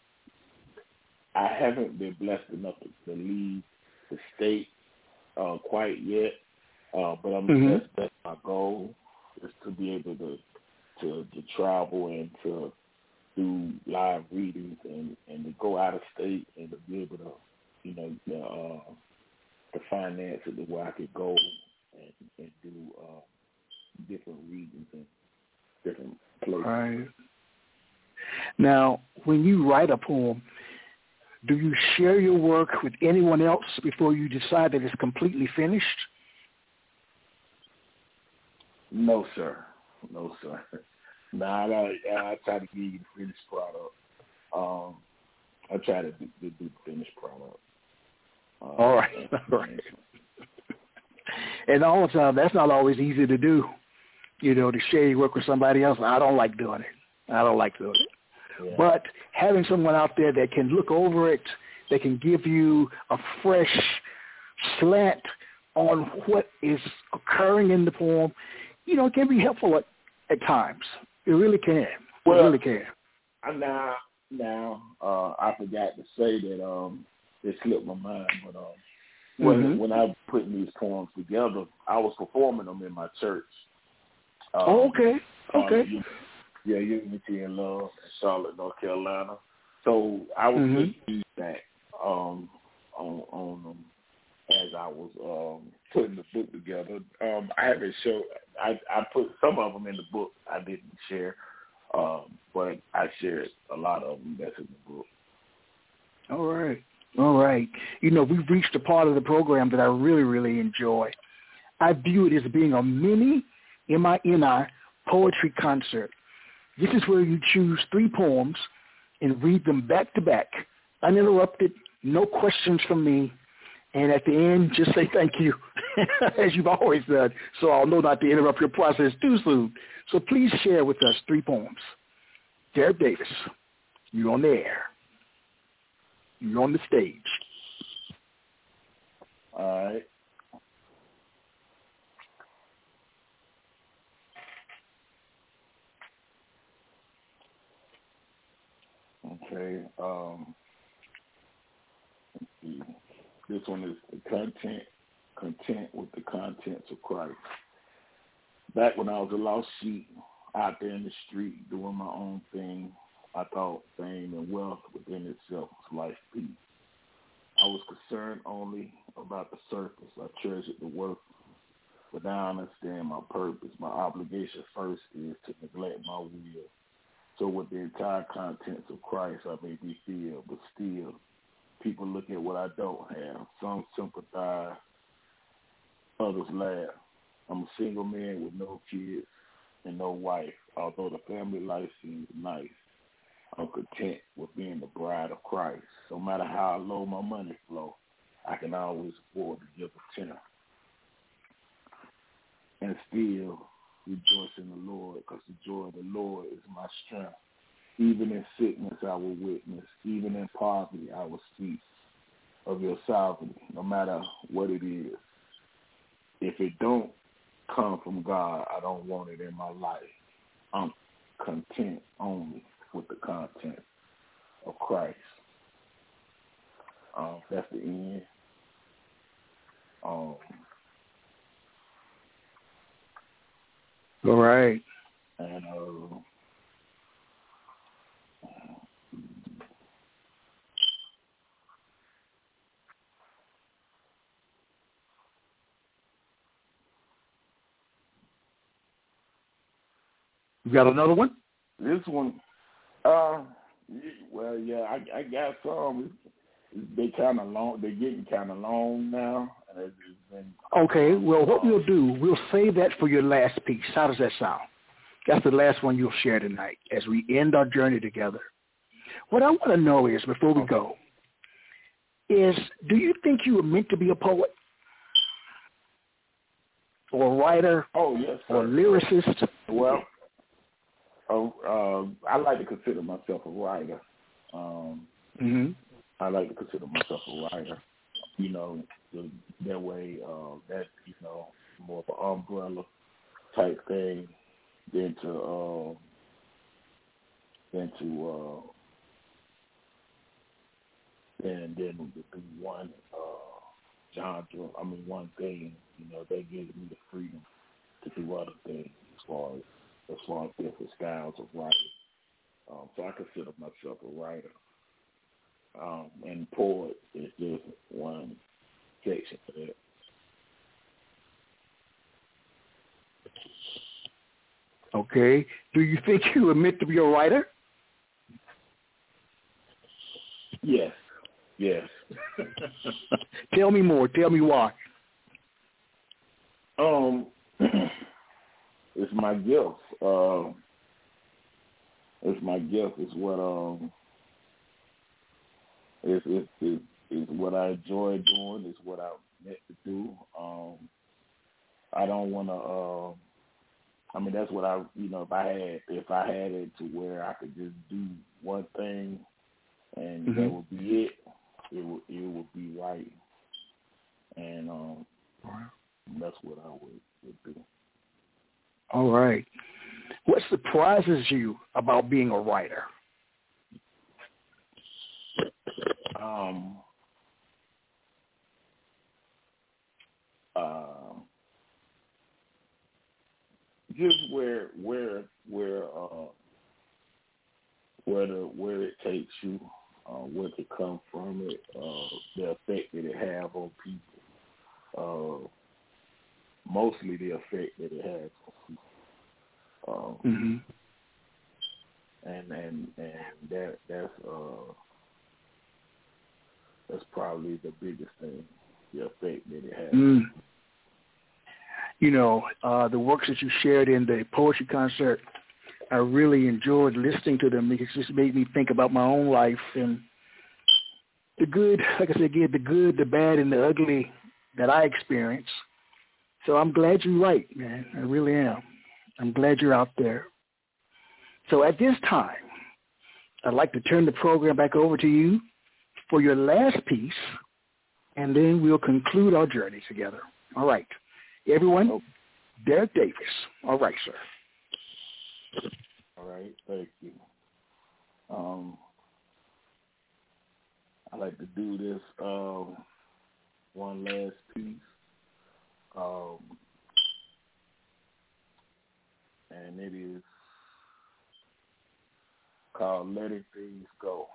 I haven't been blessed enough to, to leave the state uh, quite yet, uh, but I'm mm-hmm. that's, that's my goal, is to be able to to, to travel and to do live readings and, and to go out of state and to be able to, you know, the, uh, the finances to where I could go and, and do uh, different readings in different places. Right. Now, when you write a poem, do you share your work with anyone else before you decide that it's completely finished? No, sir. No, sir. Nah, I, I try to give you the finished product. Um, I try to do, do the finished product. Um, all right. All right. And all the time, that's not always easy to do, you know, to share your work with somebody else. I don't like doing it. I don't like doing it. Yeah. But having someone out there that can look over it, that can give you a fresh slant on what is occurring in the poem, you know, it can be helpful at, at times. It really can. Well, it really can. Now, now uh, I forgot to say that um, it slipped my mind, but um, when mm-hmm. when I was putting these poems together, I was performing them in my church. Um, oh, okay. Okay. Um, yeah, Unity and Love in Charlotte, North Carolina. So I was mm-hmm. getting feedback um, on on them as I was um, putting the book together. Um, I haven't showed. I, I put some of them in the book. I didn't share, um, but I shared a lot of them that's in the book. All right. All right. You know, we've reached a part of the program that I really, really enjoy. I view it as being a mini, M I N I, poetry concert. This is where you choose three poems and read them back to back, uninterrupted, no questions from me. And at the end, just say thank you, as you've always done, so I'll know not to interrupt your process too soon. So please share with us three poems. Derek Davis, you're on the air. You're on the stage. All right. Okay. Um, let's see. This one is the content, content with the contents of Christ. Back when I was a lost sheep out there in the street doing my own thing, I thought fame and wealth within itself was life's peace. I was concerned only about the surface. I treasured the worth, but now I understand my purpose. My obligation first is to neglect my will. So with the entire contents of Christ, I may be filled, but still, people look at what I don't have. Some sympathize, others laugh. I'm a single man with no kids and no wife. Although the family life seems nice, I'm content with being the bride of Christ. No matter how low my money flow, I can always afford to give a tenner. And still rejoice in the Lord, because the joy of the Lord is my strength. Even in sickness I will witness. Even in poverty I will speak of your sovereignty, no matter what it is. If it don't come from God, I don't want it in my life. I'm content only with the content of Christ. Um, that's the end. Um, All right. And uh, You got another one? this one, uh, well, yeah, I, I got some. They kind of long. They're getting kind of long now, and It's, it's been, okay, well, what we'll do, we'll save that for your last piece. How does that sound? That's the last one you'll share tonight as we end our journey together. What I want to know is, before we go, is do you think you were meant to be a poet or a writer oh, yes, or a sir. lyricist? Well, uh, uh, I like to consider myself a writer. Um, mm-hmm. I like to consider myself a writer. You know, the, that way, uh, that, you know, more of an umbrella type thing than to, uh, than to, uh, than, than to be one, uh, genre, I mean, one thing, you know, that gives me the freedom to do other things as far as, as far as different styles of writing. Um, so I consider myself a writer. Um, and poet is just one section of that. Okay. Do you think you were meant to be a writer? Yes. Yes. Tell me more. Tell me why. Um, it's my gift. Uh, it's my gift. It's what um. It's, it's, it's, it's what I enjoy doing. It's what I'm meant to do. Um, I don't want to. Uh, I mean, that's what I. You know, if I had, if I had it to where I could just do one thing, and mm-hmm. that would be it. It would. It would be right. And um, that's what I would, would do. All right. What surprises you about being a writer? Um, uh, just where where where uh, where the where it takes you, uh, where to come from it, uh, the effect that it have on people. Uh, mostly the effect that it has on people. Um, mm-hmm. and and and that that's uh. That's probably the biggest thing, the effect that it has. Mm. You know, uh, the works that you shared in the poetry concert, I really enjoyed listening to them. It just made me think about my own life and the good, like I said again, the good, the bad, and the ugly that I experienced. So I'm glad you're right, man. I really am. I'm glad you're out there. So at this time, I'd like to turn the program back over to you for your last piece, and then we'll conclude our journey together. All right. Everyone, oh. Derek Davis. All right, sir. All right. Thank you. Um, I like to do this um, one last piece. Um, and it is called Letting Things Go.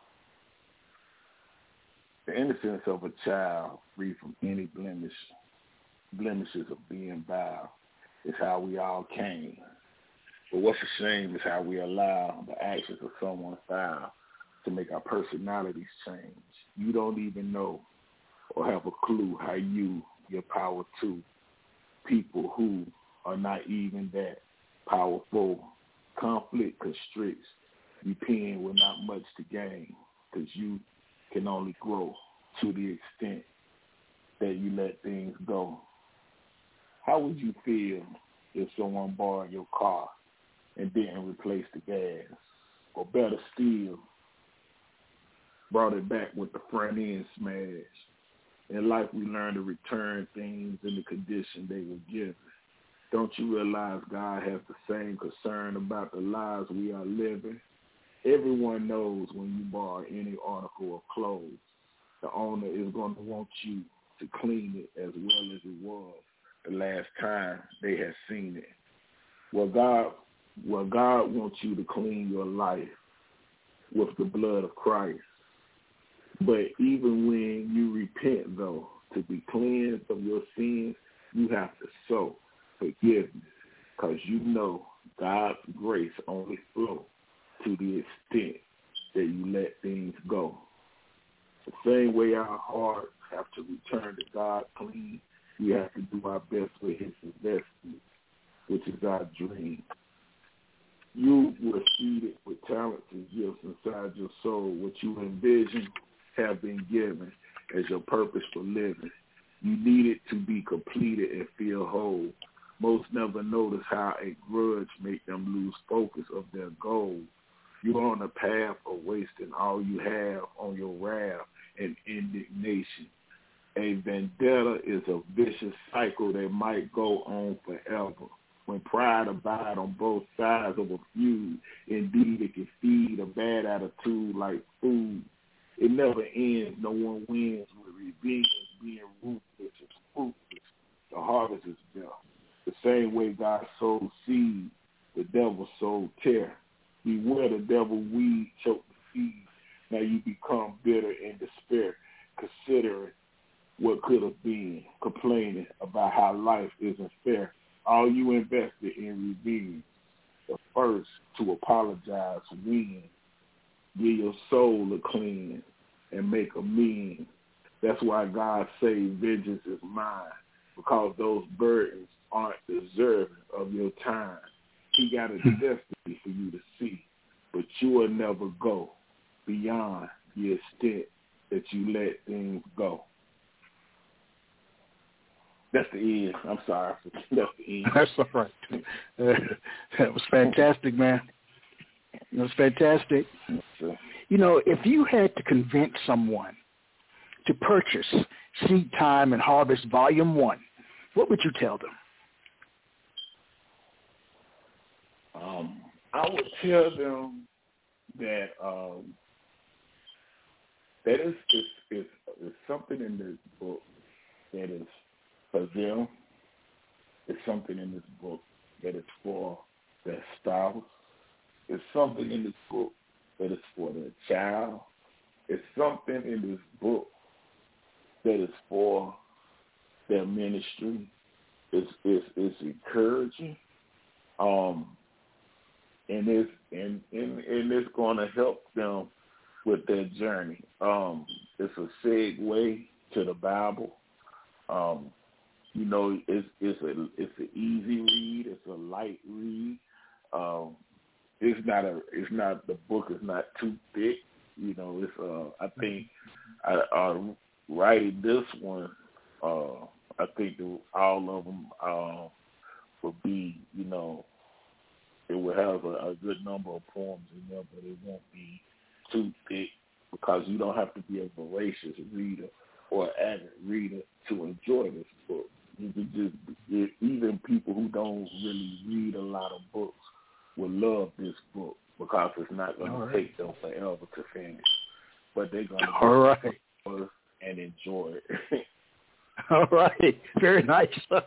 The innocence of a child free from any blemish, blemishes of being vile is how we all came. But what's a shame is how we allow the actions of someone foul to make our personalities change. You don't even know or have a clue how you, your power to people who are not even that powerful. Conflict constricts you pen with not much to gain because you can only grow to the extent that you let things go. How would you feel if someone borrowed your car and didn't replace the gas? Or better still, brought it back with the front end smashed. In life, we learn to return things in the condition they were given. Don't you realize God has the same concern about the lives we are living? Everyone knows when you borrow any article of clothes, the owner is going to want you to clean it as well as it was the last time they had seen it. Well, God, well, God wants you to clean your life with the blood of Christ. But even when you repent, though, to be cleansed of your sins, you have to sow forgiveness because you know God's grace only flows to the extent that you let things go. The same way our hearts have to return to God clean, we have to do our best for his investment, which is our dream. You were seeded with talents and gifts inside your soul. What you envision have been given as your purpose for living. You need it to be completed and feel whole. Most never notice how a grudge make them lose focus of their goal. You're on a path of wasting all you have on your wrath and indignation. A vendetta is a vicious cycle that might go on forever. When pride abides on both sides of a feud, indeed it can feed a bad attitude like food. It never ends. No one wins with revenge being ruthless and fruitless. The harvest is death. The same way God sowed seed, the devil sowed tear. Beware the devil weed choke the seed. Now you become bitter in despair, considering what could have been, complaining about how life isn't fair. All you invested in revenge, the first to apologize, win. Give your soul a clean and make amends. That's why God say vengeance is mine, because those burdens aren't deserving of your time. He got a destiny for you to see, but you will never go beyond the extent that you let things go. That's the end. I'm sorry. That's the end. That's all right. Uh, that was fantastic, man. That was fantastic. You know, if you had to convince someone to purchase Seed Time and Harvest Volume one, what would you tell them? Um, I would tell them that um, that is, is, is, is something in this book that is for them. It's something in this book that is for their spouse. It's something in this book that is for their child. It's something in this book that is for their ministry. It's it's, it's encouraging, um, and it's and, and and it's going to help them with their journey. Um, it's a segue to the Bible. Um, you know, it's it's a it's an easy read. It's a light read. Um, it's not a it's not the book is not too thick. You know, it's uh I think I, uh, writing this one, uh, I think the, all of them uh, will be, you know, it will have a, a good number of poems in there, but it won't be too thick because you don't have to be a voracious reader or an avid reader to enjoy this book. You can just, even people who don't really read a lot of books will love this book because it's not going to take them forever to finish, but they're going to all right and enjoy it. All right, very nice.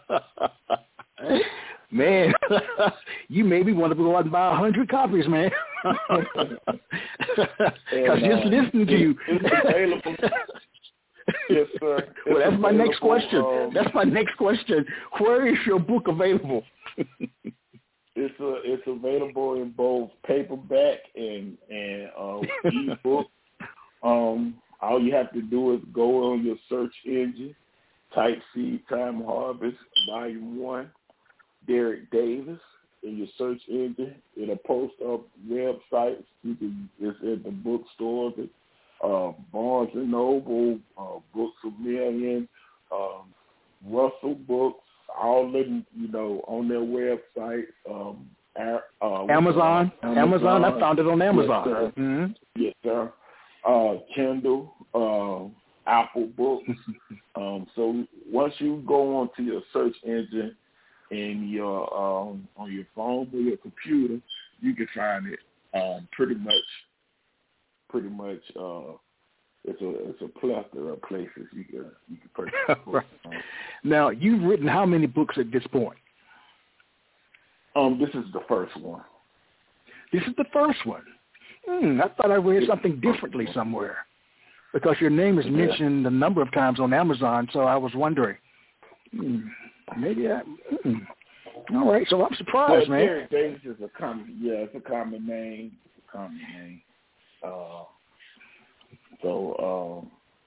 Man, you made me want to go out and buy a hundred copies, man. Because just uh, listening to you. It's available. Yes, sir. It's well, that's my next question. Um, that's my next question. Where is your book available? It's a, it's available in both paperback and and uh, ebook. Um, all you have to do is go on your search engine, type Seed Time Harvest Volume One, Derek Davis in your search engine. It'll post up websites. You can, it's at the bookstores, at uh, Barnes and Noble, uh, Books a Million, um, Russell Books. All living, you know, on their website. Um, uh, Amazon. Amazon, Amazon. I found it on Amazon. Yes, sir. Mm-hmm. Yes, sir. Uh, Kindle, uh, Apple Books. um, so once you go onto your search engine in your um, on your phone or your computer, you can find it um, pretty much. Pretty much. Uh, It's a it's a plethora of places you can you can purchase books. Right. Now, you've written how many books at this point? Um, this is the first one. This is the first one. Hmm, I thought I read something differently somewhere because your name is mentioned a number of times on Amazon, so I was wondering. Hmm, maybe I. Hmm. All right, so I'm surprised, well, man. Derek Davis is a common. Yeah, it's a common name. It's a common name. Uh, So, um,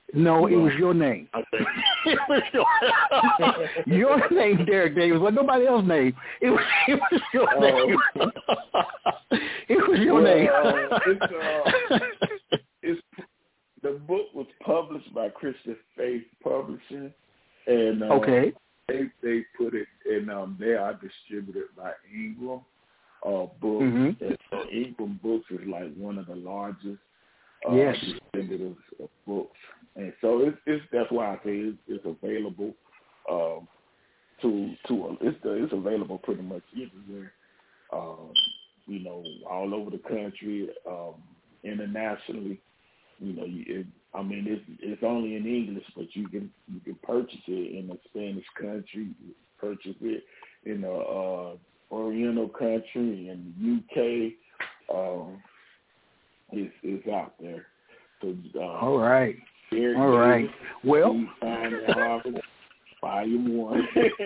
No, it was your name. Okay. It was your, your name, Derek Davis. Well, nobody else's name. It was, it was your Oh. name. It was your Well, name. uh, it's, uh, it's the book was published by Christian Faith Publishing, and uh, okay. they they put it in. Um, they are distributed by Ingram uh, Books, Mm-hmm. and so Ingram Books is like one of the largest uh, Yes. distributors of books, and so it's, it's that's why I say it's, it's available um, to to it's it's available pretty much everywhere. Um, you know, all over the country, um, internationally. You know, you, it, I mean, it's it's only in English, but you can you can purchase it in a Spanish country, you purchase it in a uh, Oriental country, in the U K. Um, it's it's out there. So, uh, All right. Derek All right. Davis, Well. Steve Simon Harvey, Volume One.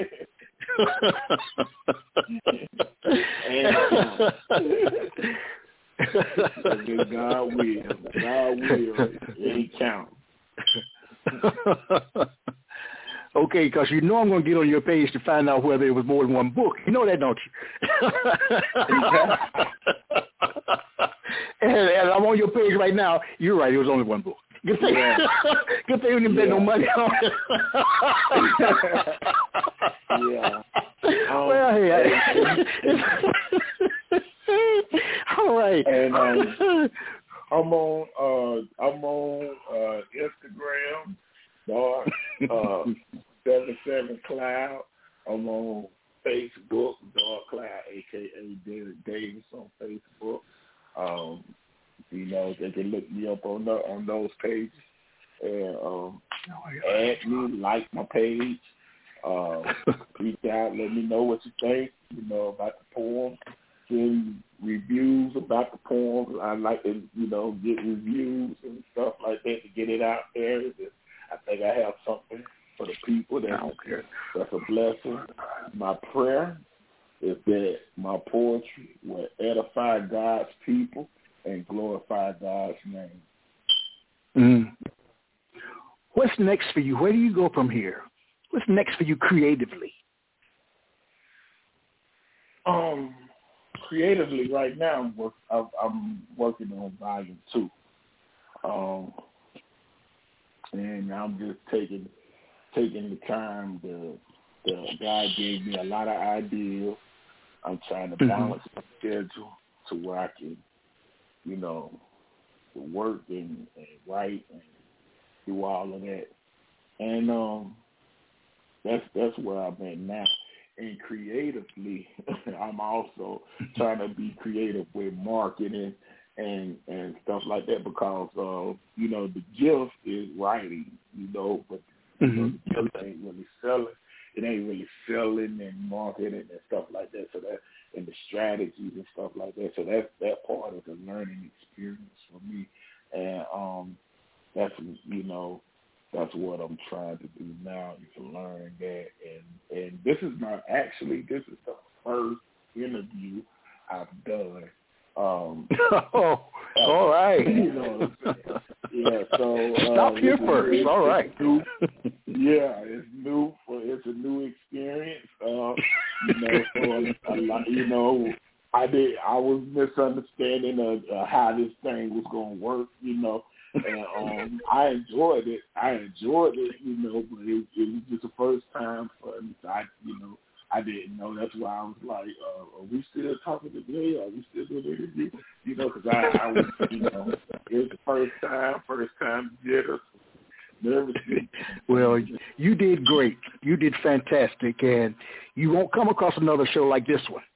And, uh, if God will, God will, it counts. Okay, because you know I'm going to get on your page to find out whether it was more than one book. You know that, don't you? and, and I'm on your page right now. You're right. It was only one book. Good thing, Yeah. Good thing we didn't bet Yeah. no money on it. Yeah. Um, Well, hey, I, all right. And um, I'm on uh, I'm on uh, Instagram, Dark uh, seven seven Cloud. I'm on Facebook, Dark Cloud, aka Derek Davis on Facebook. Um, you know, they can look me up on the, on those pages and um, add me, like my page. Uh, reach out, let me know what you think, you know, about the poem. Send reviews about the poems. I like to, you know, get reviews and stuff like that to get it out there. I think I have something for the people that that's a blessing. My prayer is that my poetry will edify God's people and glorify God's name. Mm. What's next for you? Where do you go from here? What's next for you creatively? Um, creatively, right now, I'm, work, I'm, I'm working on volume two, um, and I'm just taking taking the time. The, the God gave me a lot of ideas. I'm trying to balance mm-hmm. my schedule to where I can, you know, work and, and write and do all of that, and um. That's that's where I'm at now. And creatively, I'm also trying to be creative with marketing and and stuff like that because, uh, you know, the gift is writing, you know, but mm-hmm. you know, the gift ain't really selling. It ain't really selling and marketing and stuff like that. So that and the strategies and stuff like that. So that's that part of the learning experience for me. And um, that's, you know, that's what I'm trying to do now is learn that. And, and this is not actually, this is the first interview I've done. Um, oh, all right. You know what I'm saying? Yeah, so. Stop uh, here first. It's, all right. It's new. Yeah, it's new. For, it's a new experience. Uh, you know, so a lot, you know, I did. I was misunderstanding of uh, how this thing was going to work, you know. And um, I enjoyed it. I enjoyed it, you know, but it, it was just the first time for me. I, you know, I didn't know. That's why I was like, uh, "Are we still talking today? Are we still doing the interview?" You know, because I, I was, you know, it was the first time, first time jitters, nervous. Well, you did great. You did fantastic, and you won't come across another show like this one.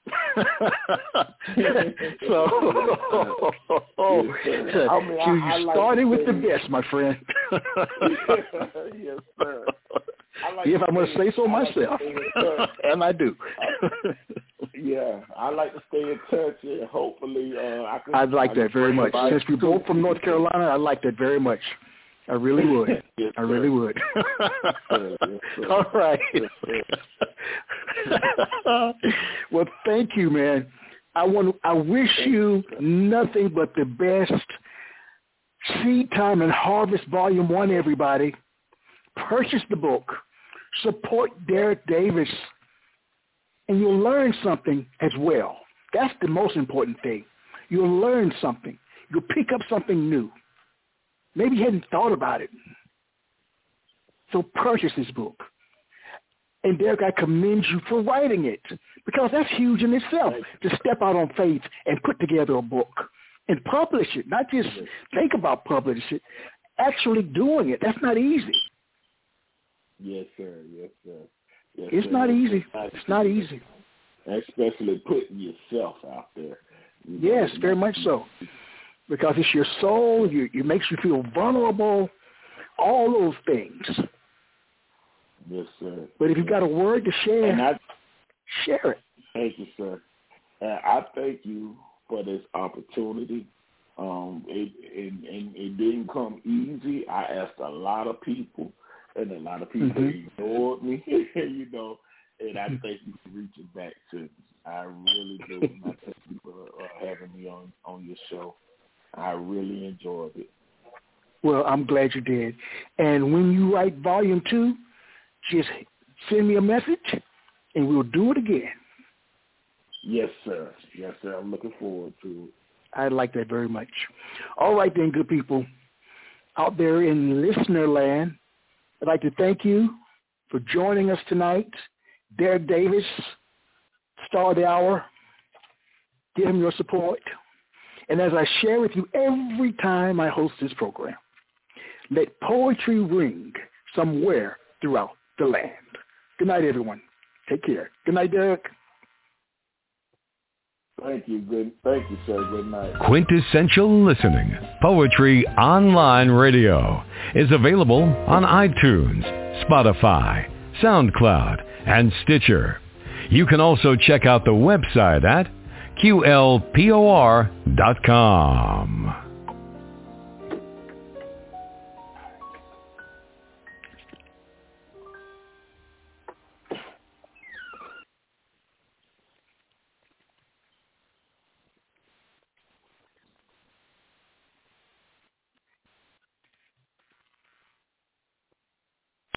so, oh, I mean, you, I, I you like started with the say, best, my friend. Yes, sir. I like if I'm going to say so I myself, like and I do. Yeah, I like to stay in touch, and hopefully uh, I can. I'd like I that very much. Since we're both from North Carolina, I'd like that very much. I really would. Yes, I really would. Yes, yes, All right. Yes, well, thank you, man. I want. I wish you nothing but the best Seed Time and Harvest Volume one, everybody. Purchase the book. Support Derek Davis. And you'll learn something as well. That's the most important thing. You'll learn something. You'll pick up something new. Maybe you hadn't thought about it. So purchase this book. And Derek, I commend you for writing it, because that's huge in itself, to step out on faith and put together a book and publish it, not just think about publishing it, actually doing it. That's not easy. Yes, sir. Yes, sir. Yes, it's sir. not easy. It's not easy. Especially putting yourself out there. You yes, know, very much so. Because it's your soul. You, it makes you feel vulnerable. All those things. Yes, sir. But if you've got a word to share, and I, share it. Thank you, sir. And I thank you for this opportunity. Um, it, and, and it didn't come easy. I asked a lot of people, and a lot of people mm-hmm. ignored me, you know, and I thank you for reaching back to me. I really do. And I thank you for uh, having me on, on your show. I really enjoyed it. Well, I'm glad you did. And when you write volume two, just send me a message, and we'll do it again. Yes, sir. Yes, sir. I'm looking forward to it. I like that very much. All right, then, good people. Out there in listener land, I'd like to thank you for joining us tonight. Derek Davis, star of the hour. Give him your support. And as I share with you every time I host this program, let poetry ring somewhere throughout the land. Good night, everyone. Take care. Good night, Derek. Thank you. Good. Thank you, sir. Good night. Quintessential Listening, Poetry Online Radio, is available on iTunes, Spotify, SoundCloud, and Stitcher. You can also check out the website at Q L P O R dot com.